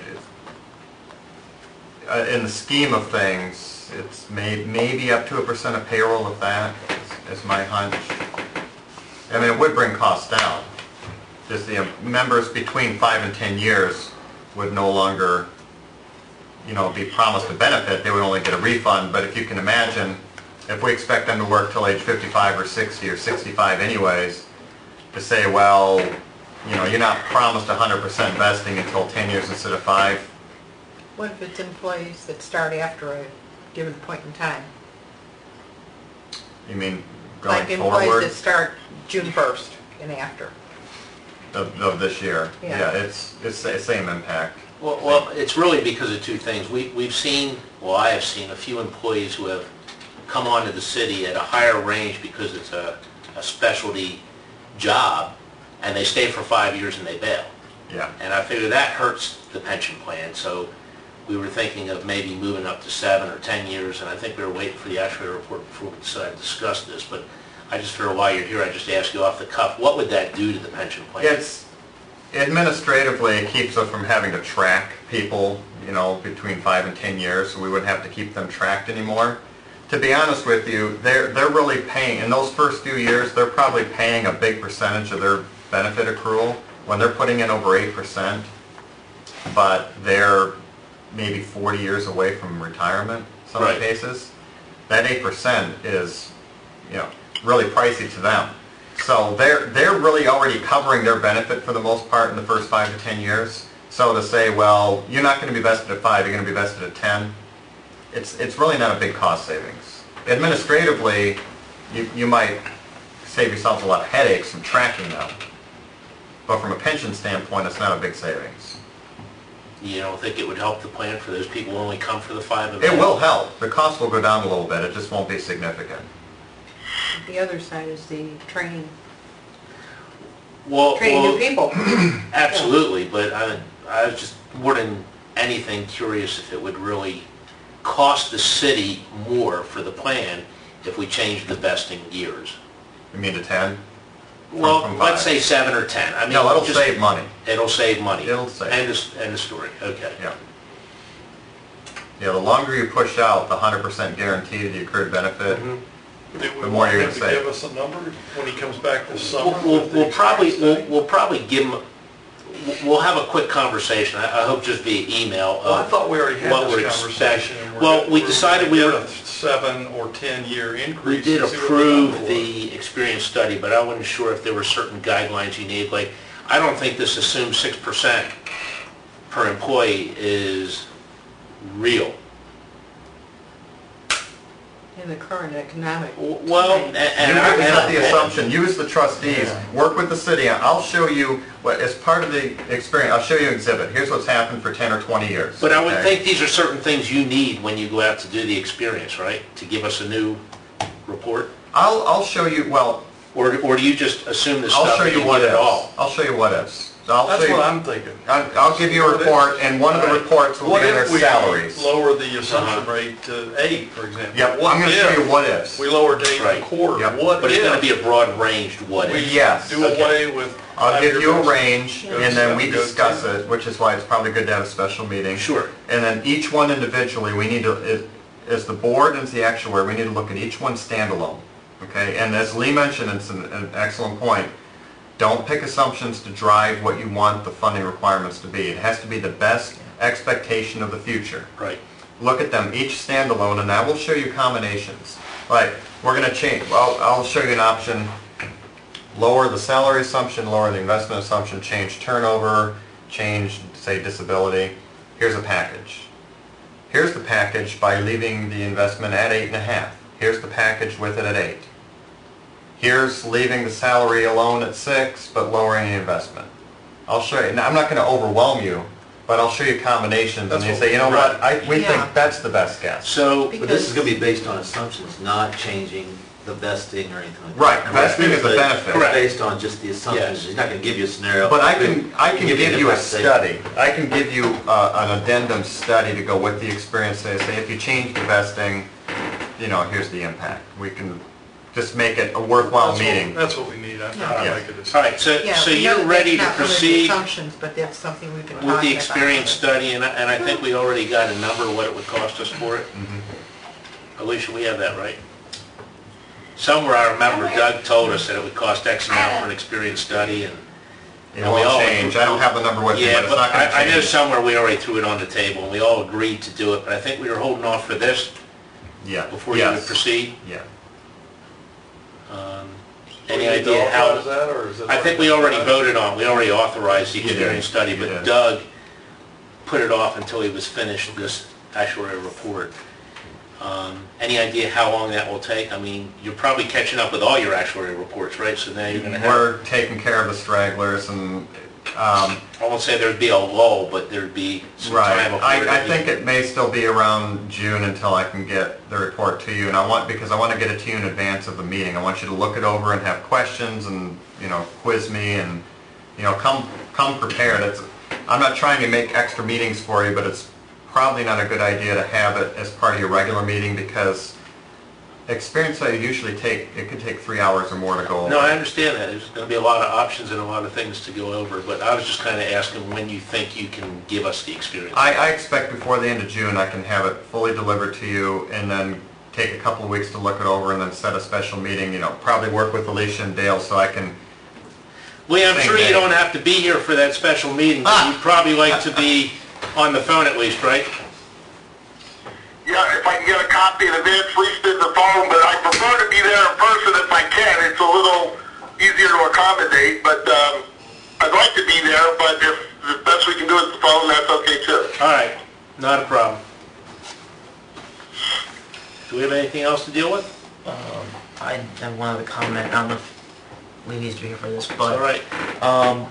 [SPEAKER 1] uh, in the scheme of things, it's may, maybe up to a percent of payroll of that, is, is my hunch. I mean, it would bring costs down. Just the members between five and ten years would no longer, you know, be promised a benefit, they would only get a refund. But if you can imagine, if we expect them to work till age fifty-five or sixty or sixty-five anyways, to say, well, you know, you're not promised one hundred percent vesting until ten years instead of five.
[SPEAKER 6] What if it's employees that start after a given point in time?
[SPEAKER 1] You mean going
[SPEAKER 6] Like employees
[SPEAKER 1] forward
[SPEAKER 6] that start June first and after.
[SPEAKER 1] of, of this year?
[SPEAKER 6] Yeah.
[SPEAKER 1] Yeah, it's, it's the same impact.
[SPEAKER 2] Well, well, it's really because of two things. We, we've seen, well, I have seen a few employees who have come onto the city at a higher range because it's a, a specialty job, and they stay for five years and they bail.
[SPEAKER 1] Yeah.
[SPEAKER 2] And I figure that hurts the pension plan, so we were thinking of maybe moving up to seven or ten years, and I think we were waiting for the actuary report before we decided to discuss this, but I just figured while you're here, I just ask you off the cuff, what would that do to the pension plan?
[SPEAKER 1] It's, administratively, it keeps us from having to track people, you know, between five and ten years, so we wouldn't have to keep them tracked anymore. To be honest with you, they're, they're really paying, in those first few years, they're probably paying a big percentage of their benefit accrual when they're putting in over eight percent, but they're maybe forty years away from retirement, in some
[SPEAKER 2] Right.
[SPEAKER 1] cases. That eight percent is, you know, really pricey to them. So they're, they're really already covering their benefit for the most part in the first five to ten years. So to say, well, you're not going to be vested at five, you're going to be vested at ten, it's, it's really not a big cost savings. Administratively, you, you might save yourself a lot of headaches from tracking them. But from a pension standpoint, it's not a big savings.
[SPEAKER 2] You don't think it would help the plan for those people who only come for the five and
[SPEAKER 1] It will help. The cost will go down a little bit, it just won't be significant.
[SPEAKER 6] The other side is the training,
[SPEAKER 2] Well,
[SPEAKER 6] training new
[SPEAKER 2] well,
[SPEAKER 6] people.
[SPEAKER 2] absolutely, but I, I was just more than anything curious if it would really cost the city more for the plan if we changed the vesting years.
[SPEAKER 1] You mean to ten?
[SPEAKER 2] Well,
[SPEAKER 1] from
[SPEAKER 2] let's
[SPEAKER 1] five.
[SPEAKER 2] say seven or ten. I mean,
[SPEAKER 1] No, it'll
[SPEAKER 2] just-
[SPEAKER 1] save money.
[SPEAKER 2] It'll save money.
[SPEAKER 1] It'll save.
[SPEAKER 2] End of, end of story, okay.
[SPEAKER 1] Yeah. Yeah, the longer you push out the one hundred percent guarantee of the accrued benefit,
[SPEAKER 7] Do we
[SPEAKER 1] The more
[SPEAKER 7] want
[SPEAKER 1] you're
[SPEAKER 7] him
[SPEAKER 1] gonna
[SPEAKER 7] to
[SPEAKER 1] save.
[SPEAKER 7] give us a number when he comes back this summer?
[SPEAKER 2] We'll, we'll,
[SPEAKER 7] with the
[SPEAKER 2] we'll probably,
[SPEAKER 7] experience
[SPEAKER 2] we'll,
[SPEAKER 7] study?
[SPEAKER 2] we'll probably give them, we'll have a quick conversation, I, I hope just via email.
[SPEAKER 7] Well, I
[SPEAKER 2] of
[SPEAKER 7] thought we already had
[SPEAKER 2] what
[SPEAKER 7] this
[SPEAKER 2] we're
[SPEAKER 7] conversation.
[SPEAKER 2] expect-
[SPEAKER 7] and we're
[SPEAKER 2] Well,
[SPEAKER 7] gonna-
[SPEAKER 2] we
[SPEAKER 7] we're
[SPEAKER 2] decided
[SPEAKER 7] gonna
[SPEAKER 2] we
[SPEAKER 7] get
[SPEAKER 2] were,
[SPEAKER 7] a seven or ten year increase.
[SPEAKER 2] we did
[SPEAKER 7] and see what the
[SPEAKER 2] approve
[SPEAKER 7] number was.
[SPEAKER 2] the experience study, but I wasn't sure if there were certain guidelines you need, like, I don't think this assumes six percent per employee is real.
[SPEAKER 6] In the current economic.
[SPEAKER 2] Well, and,
[SPEAKER 6] times.
[SPEAKER 2] and.
[SPEAKER 1] you
[SPEAKER 2] I-
[SPEAKER 1] use
[SPEAKER 2] and-
[SPEAKER 1] the assumption, use the trustees, work with the city, I'll show you, what as part of the experience, I'll show you an exhibit, here's what's happened for ten or twenty years.
[SPEAKER 2] But I would
[SPEAKER 1] okay?
[SPEAKER 2] think these are certain things you need when you go out to do the experience, right? To give us a new report?
[SPEAKER 1] I'll, I'll show you, well,
[SPEAKER 2] Or, or do you just assume this
[SPEAKER 1] I'll
[SPEAKER 2] stuff
[SPEAKER 1] show
[SPEAKER 2] and
[SPEAKER 1] you
[SPEAKER 2] you
[SPEAKER 1] what
[SPEAKER 2] get
[SPEAKER 1] ifs.
[SPEAKER 2] it all?
[SPEAKER 1] I'll show you what ifs. I'll show
[SPEAKER 7] That's
[SPEAKER 1] you-
[SPEAKER 7] what I'm thinking.
[SPEAKER 1] I'll I'll give you a report, and one of the reports will
[SPEAKER 7] What
[SPEAKER 1] be in their
[SPEAKER 7] if we
[SPEAKER 1] salaries.
[SPEAKER 7] lower the assumption
[SPEAKER 2] Uh-huh.
[SPEAKER 7] rate to eight, for example?
[SPEAKER 1] Yeah, well, I'm gonna show you what ifs.
[SPEAKER 7] We lowered to eight and
[SPEAKER 2] Right.
[SPEAKER 7] a quarter.
[SPEAKER 1] Yep.
[SPEAKER 7] What
[SPEAKER 2] But it's gonna be
[SPEAKER 7] if
[SPEAKER 2] a broad ranged what
[SPEAKER 7] we
[SPEAKER 2] if.
[SPEAKER 1] Yes.
[SPEAKER 7] do
[SPEAKER 2] Okay.
[SPEAKER 7] away with?
[SPEAKER 1] I'll give
[SPEAKER 7] five-year
[SPEAKER 1] you a
[SPEAKER 7] vesting?
[SPEAKER 1] range,
[SPEAKER 7] Go
[SPEAKER 1] and then we
[SPEAKER 7] seven, go
[SPEAKER 1] discuss
[SPEAKER 7] ten.
[SPEAKER 1] it, which is why it's probably good to have a special meeting.
[SPEAKER 2] Sure.
[SPEAKER 1] And then each one individually, we need to, as- as the board and as the actuary, we need to look at each one standalone, okay? And as Lee mentioned, it's an an excellent point, don't pick assumptions to drive what you want the funding requirements to be. It has to be the best expectation of the future.
[SPEAKER 2] Right.
[SPEAKER 1] Look at them each standalone, and that will show you combinations. Like, we're gonna change, well, I'll show you an option, lower the salary assumption, lower the investment assumption, change turnover, change, say, disability. Here's a package. Here's the package by leaving the investment at eight and a half. Here's the package with it at eight. Here's leaving the salary alone at six, but lowering the investment. I'll show you, now, I'm not gonna overwhelm you, but I'll show you combinations, and
[SPEAKER 7] That's
[SPEAKER 1] you
[SPEAKER 7] what-
[SPEAKER 1] say, you know what, I, we
[SPEAKER 6] Yeah.
[SPEAKER 1] think that's the best guess.
[SPEAKER 2] So,
[SPEAKER 10] But this is gonna be based on assumptions, not changing the vesting or anything like that.
[SPEAKER 1] Right, vesting is a
[SPEAKER 10] But
[SPEAKER 1] benefit.
[SPEAKER 10] It's based on just the assumptions.
[SPEAKER 2] Yes.
[SPEAKER 10] He's not gonna give you a scenario.
[SPEAKER 1] But I can, I can
[SPEAKER 10] Give you
[SPEAKER 1] give
[SPEAKER 10] an
[SPEAKER 1] you a
[SPEAKER 10] impact statement.
[SPEAKER 1] study, I can give you uh, an addendum study to go with the experience, say, say if you change the vesting, you know, here's the impact. We can just make it a worthwhile
[SPEAKER 7] That's what-
[SPEAKER 1] meeting.
[SPEAKER 7] That's what we need, I think,
[SPEAKER 6] Yeah.
[SPEAKER 7] to
[SPEAKER 1] Yeah.
[SPEAKER 7] make a decision.
[SPEAKER 2] All right, so,
[SPEAKER 6] Yeah,
[SPEAKER 2] so
[SPEAKER 6] we know
[SPEAKER 2] you're
[SPEAKER 6] that
[SPEAKER 2] ready
[SPEAKER 6] that's
[SPEAKER 2] to
[SPEAKER 6] not really the
[SPEAKER 2] proceed
[SPEAKER 6] assumptions, but that's something we've been talking
[SPEAKER 2] with
[SPEAKER 6] about.
[SPEAKER 2] the experience study, and I, and I think we already got a number of what it would cost us for it.
[SPEAKER 1] Mhm.
[SPEAKER 2] Alicia, we have that, right? Somewhere I remember Doug told us that it would cost X amount for an experience study, and
[SPEAKER 1] It
[SPEAKER 2] And we all-
[SPEAKER 1] won't change. I don't have the number with me,
[SPEAKER 2] yeah,
[SPEAKER 1] but it's
[SPEAKER 2] but
[SPEAKER 1] not gonna
[SPEAKER 2] I, I know
[SPEAKER 1] change.
[SPEAKER 2] somewhere we already threw it on the table, and we all agreed to do it, but I think we were holding off for this
[SPEAKER 1] Yeah.
[SPEAKER 2] before you would
[SPEAKER 1] Yes.
[SPEAKER 2] proceed.
[SPEAKER 1] Yeah.
[SPEAKER 2] Um,
[SPEAKER 7] So
[SPEAKER 2] Any
[SPEAKER 7] we need to
[SPEAKER 2] idea how?
[SPEAKER 7] authorize that, or is it
[SPEAKER 2] I think we already
[SPEAKER 7] already-
[SPEAKER 2] voted on, we already authorized the
[SPEAKER 1] You did.
[SPEAKER 2] experience study,
[SPEAKER 1] You
[SPEAKER 2] but
[SPEAKER 1] did.
[SPEAKER 2] Doug put it off until he was finished this actuarial report. Um, Any idea how long that will take? I mean, you're probably catching up with all your actuarial reports, right? So now you're gonna have,
[SPEAKER 1] We're taking care of the stragglers and, um,
[SPEAKER 2] I won't say there'd be a lull, but there'd be some
[SPEAKER 1] right.
[SPEAKER 2] time before.
[SPEAKER 1] I, I
[SPEAKER 2] it'd be-
[SPEAKER 1] think it may still be around June until I can get the report to you. And I want, because I want to get it to you in advance of the meeting. I want you to look it over and have questions and, you know, quiz me and, you know, come, come prepared. It's, I'm not trying to make extra meetings for you, but it's probably not a good idea to have it as part of your regular meeting because experience study usually take, it could take three hours or more to go over.
[SPEAKER 2] No, I understand that. There's gonna be a lot of options and a lot of things to go over, but I was just kinda asking when you think you can give us the experience.
[SPEAKER 1] I, I expect before the end of June, I can have it fully delivered to you and then take a couple of weeks to look it over and then set a special meeting, you know, probably work with Alicia and Dale so I can,
[SPEAKER 2] Lee, I'm
[SPEAKER 1] Same
[SPEAKER 2] sure you
[SPEAKER 1] day.
[SPEAKER 2] don't have to be here for that special meeting, but you'd probably like to be on the phone at least, right?
[SPEAKER 3] Yeah, if I can get a copy in advance, at least in the phone, but I prefer to be there in person if I can. It's a little easier to accommodate, but um, I'd like to be there, but if the best we can do is the phone, that's okay too.
[SPEAKER 2] All right, not a problem. Do we have anything else to deal with?
[SPEAKER 5] Um, I have one other comment. I don't know if Lee needs to be here for this,
[SPEAKER 2] It's all
[SPEAKER 5] but
[SPEAKER 2] right.
[SPEAKER 5] um,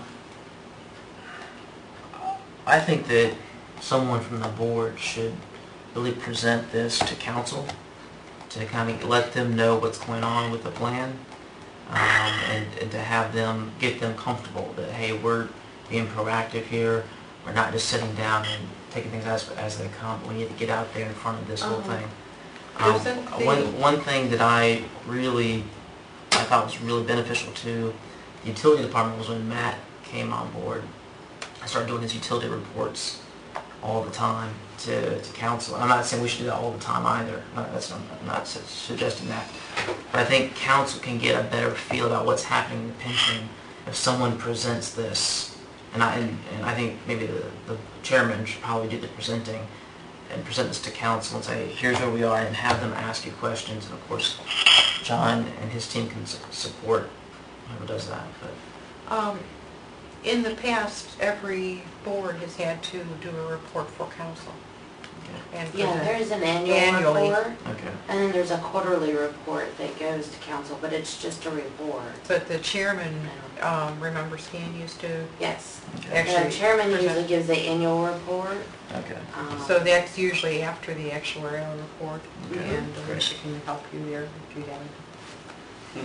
[SPEAKER 5] I think that someone from the board should really present this to council to kind of let them know what's going on with the plan, um, and, and to have them, get them comfortable that, hey, we're being proactive here. We're not just sitting down and taking things as, as they come. We need to get out there in front of this whole
[SPEAKER 6] Uh-huh.
[SPEAKER 5] thing. Um,
[SPEAKER 6] Doesn't the-
[SPEAKER 5] one, one thing that I really, I thought was really beneficial to the utility department was when Matt came on board. I started doing his utility reports all the time to, to council. I'm not saying we should do that all the time either. No, that's, I'm not su- suggesting that. But I think council can get a better feel about what's happening in the pension if someone presents this. And I, and, and I think maybe the, the chairman should probably do the presenting and present this to council and say, here's where we are, and have them ask you questions. And of course, John and his team can su- support whoever does that. But
[SPEAKER 6] Um, in the past, every board has had to do a report for council. And
[SPEAKER 8] Yeah,
[SPEAKER 6] present.
[SPEAKER 8] there's an annual
[SPEAKER 6] Annually.
[SPEAKER 8] report,
[SPEAKER 5] okay.
[SPEAKER 8] and then there's a quarterly report that goes to council, but it's just a report.
[SPEAKER 6] But the chairman, um, remember Stan used to
[SPEAKER 8] Yes.
[SPEAKER 5] Okay.
[SPEAKER 6] actually.
[SPEAKER 8] The chairman
[SPEAKER 6] present-
[SPEAKER 8] usually gives the annual report.
[SPEAKER 5] Okay.
[SPEAKER 8] um,
[SPEAKER 6] So that's usually after the actuarial report,
[SPEAKER 5] Okay.
[SPEAKER 6] and Alicia can help you there if you have.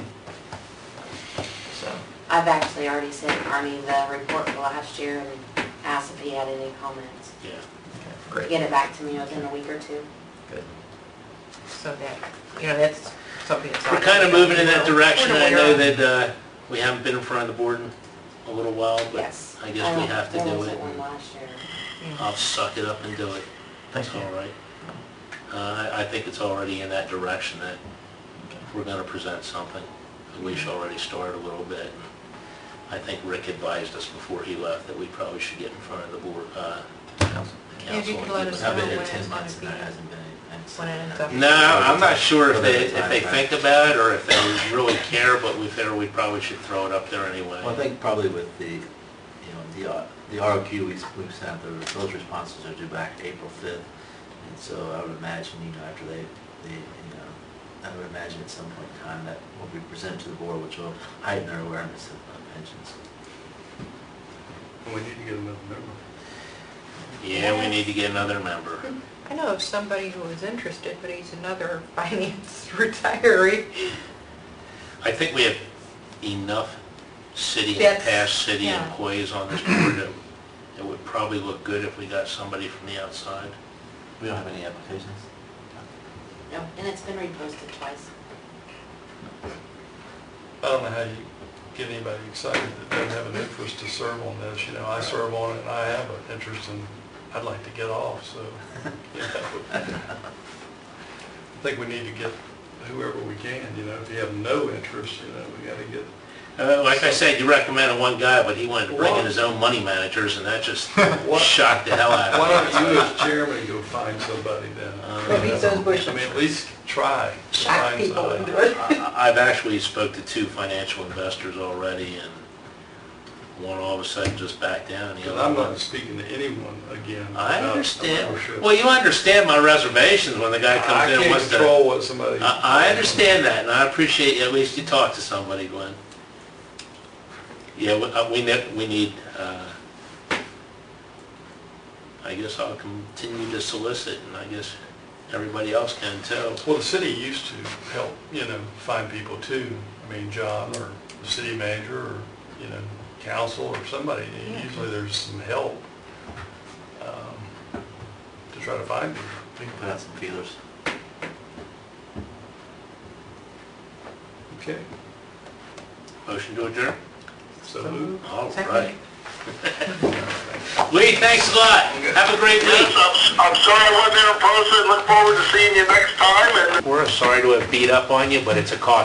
[SPEAKER 5] So,
[SPEAKER 8] I've actually already sent Arnie the report for last year and asked if he had any comments.
[SPEAKER 2] Yeah.
[SPEAKER 5] okay,
[SPEAKER 8] To
[SPEAKER 5] great.
[SPEAKER 8] get it back to me within a week or two.
[SPEAKER 5] Good.
[SPEAKER 6] So that, you know, that's something that's.
[SPEAKER 2] We're kind of moving in that direction. I know
[SPEAKER 6] We're aware.
[SPEAKER 2] that uh, we haven't been in front of the board in a little while, but
[SPEAKER 8] Yes.
[SPEAKER 2] I guess we
[SPEAKER 8] know
[SPEAKER 2] have to
[SPEAKER 8] there
[SPEAKER 2] do
[SPEAKER 8] wasn't
[SPEAKER 2] it.
[SPEAKER 8] one
[SPEAKER 2] and
[SPEAKER 8] last year.
[SPEAKER 2] I'll suck it up and do it.
[SPEAKER 5] Thank
[SPEAKER 2] It's
[SPEAKER 5] you.
[SPEAKER 2] all right. Uh, I I think it's already in that direction that if we're going to present something, we should already start a little bit. I think Rick advised us before he left that we probably should get in front of the board, uh,
[SPEAKER 5] Council.
[SPEAKER 6] If you
[SPEAKER 2] council.
[SPEAKER 6] could let us know
[SPEAKER 10] I've been
[SPEAKER 6] when
[SPEAKER 10] here
[SPEAKER 6] it's
[SPEAKER 10] ten
[SPEAKER 6] gonna
[SPEAKER 10] months and there
[SPEAKER 6] be.
[SPEAKER 10] hasn't been any.
[SPEAKER 6] When it ends up.
[SPEAKER 2] No, I'm not sure if they, if they think about it or if they really care, but if they, we probably should throw it up there anyway.
[SPEAKER 10] Well, I think probably with the, you know, the, uh, the R O Q, we, we've sent, the, those responses are due back April fifth. And so I would imagine, you know, after they, they, you know, I would imagine at some point in time that will be presented to the board, which will heighten their awareness of of pensions.
[SPEAKER 7] And we need to get another member.
[SPEAKER 2] Yeah, we need to get another member.
[SPEAKER 6] I know of somebody who is interested, but he's another finance retiree.
[SPEAKER 2] I think we have enough city and
[SPEAKER 6] That's-
[SPEAKER 2] past city
[SPEAKER 6] yeah.
[SPEAKER 2] employees on this board that it would probably look good if we got somebody from the outside.
[SPEAKER 10] We don't have any applications?
[SPEAKER 8] No, and it's been reposted twice.
[SPEAKER 7] I don't know how you get anybody excited that doesn't have an interest to serve on this. You know, I serve on it and I have an interest and I'd like to get off, so, you know. I think we need to get whoever we can, you know, if you have no interest, you know, we gotta get.
[SPEAKER 2] Uh, like I said, you recommended one guy, but he wanted to bring in his own money managers, and that just
[SPEAKER 7] What?
[SPEAKER 2] shocked the hell out of me.
[SPEAKER 7] Why don't you as chairman go find somebody then?
[SPEAKER 6] Maybe it's those bushes.
[SPEAKER 7] I mean, at least try to
[SPEAKER 6] Shock
[SPEAKER 7] find
[SPEAKER 6] people
[SPEAKER 7] somebody.
[SPEAKER 6] into it.
[SPEAKER 2] I- I've actually spoke to two financial investors already, and one all of a sudden just backed down. The
[SPEAKER 7] Because
[SPEAKER 2] other
[SPEAKER 7] I'm
[SPEAKER 2] one-
[SPEAKER 7] not speaking to anyone again.
[SPEAKER 2] I
[SPEAKER 7] about
[SPEAKER 2] understand.
[SPEAKER 7] membership.
[SPEAKER 2] Well, you understand my reservations when the guy
[SPEAKER 7] I
[SPEAKER 2] comes in and
[SPEAKER 7] can't
[SPEAKER 2] wants to...
[SPEAKER 7] control what somebody.
[SPEAKER 2] I I understand that, and I appreciate at least you talk to somebody, Glenn. Yeah, we- uh, we ne- we need, uh, I guess I'll continue to solicit, and I guess everybody else can too.
[SPEAKER 7] Well, the city used to help, you know, find people too. I mean, John or the city manager or, you know, council or somebody. Usually there's some help um, to try to find people.
[SPEAKER 10] We can put out some feelers.
[SPEAKER 7] Okay.
[SPEAKER 2] Motion to adjourn?
[SPEAKER 7] So moved.
[SPEAKER 2] All
[SPEAKER 6] Second.
[SPEAKER 2] right. Lee, thanks a lot. Have a great
[SPEAKER 3] Yes,
[SPEAKER 2] week.
[SPEAKER 3] I'm, I'm sorry I wasn't there in person. Look forward to seeing you next time, and
[SPEAKER 2] We're sorry to have beat up on you, but it's a cost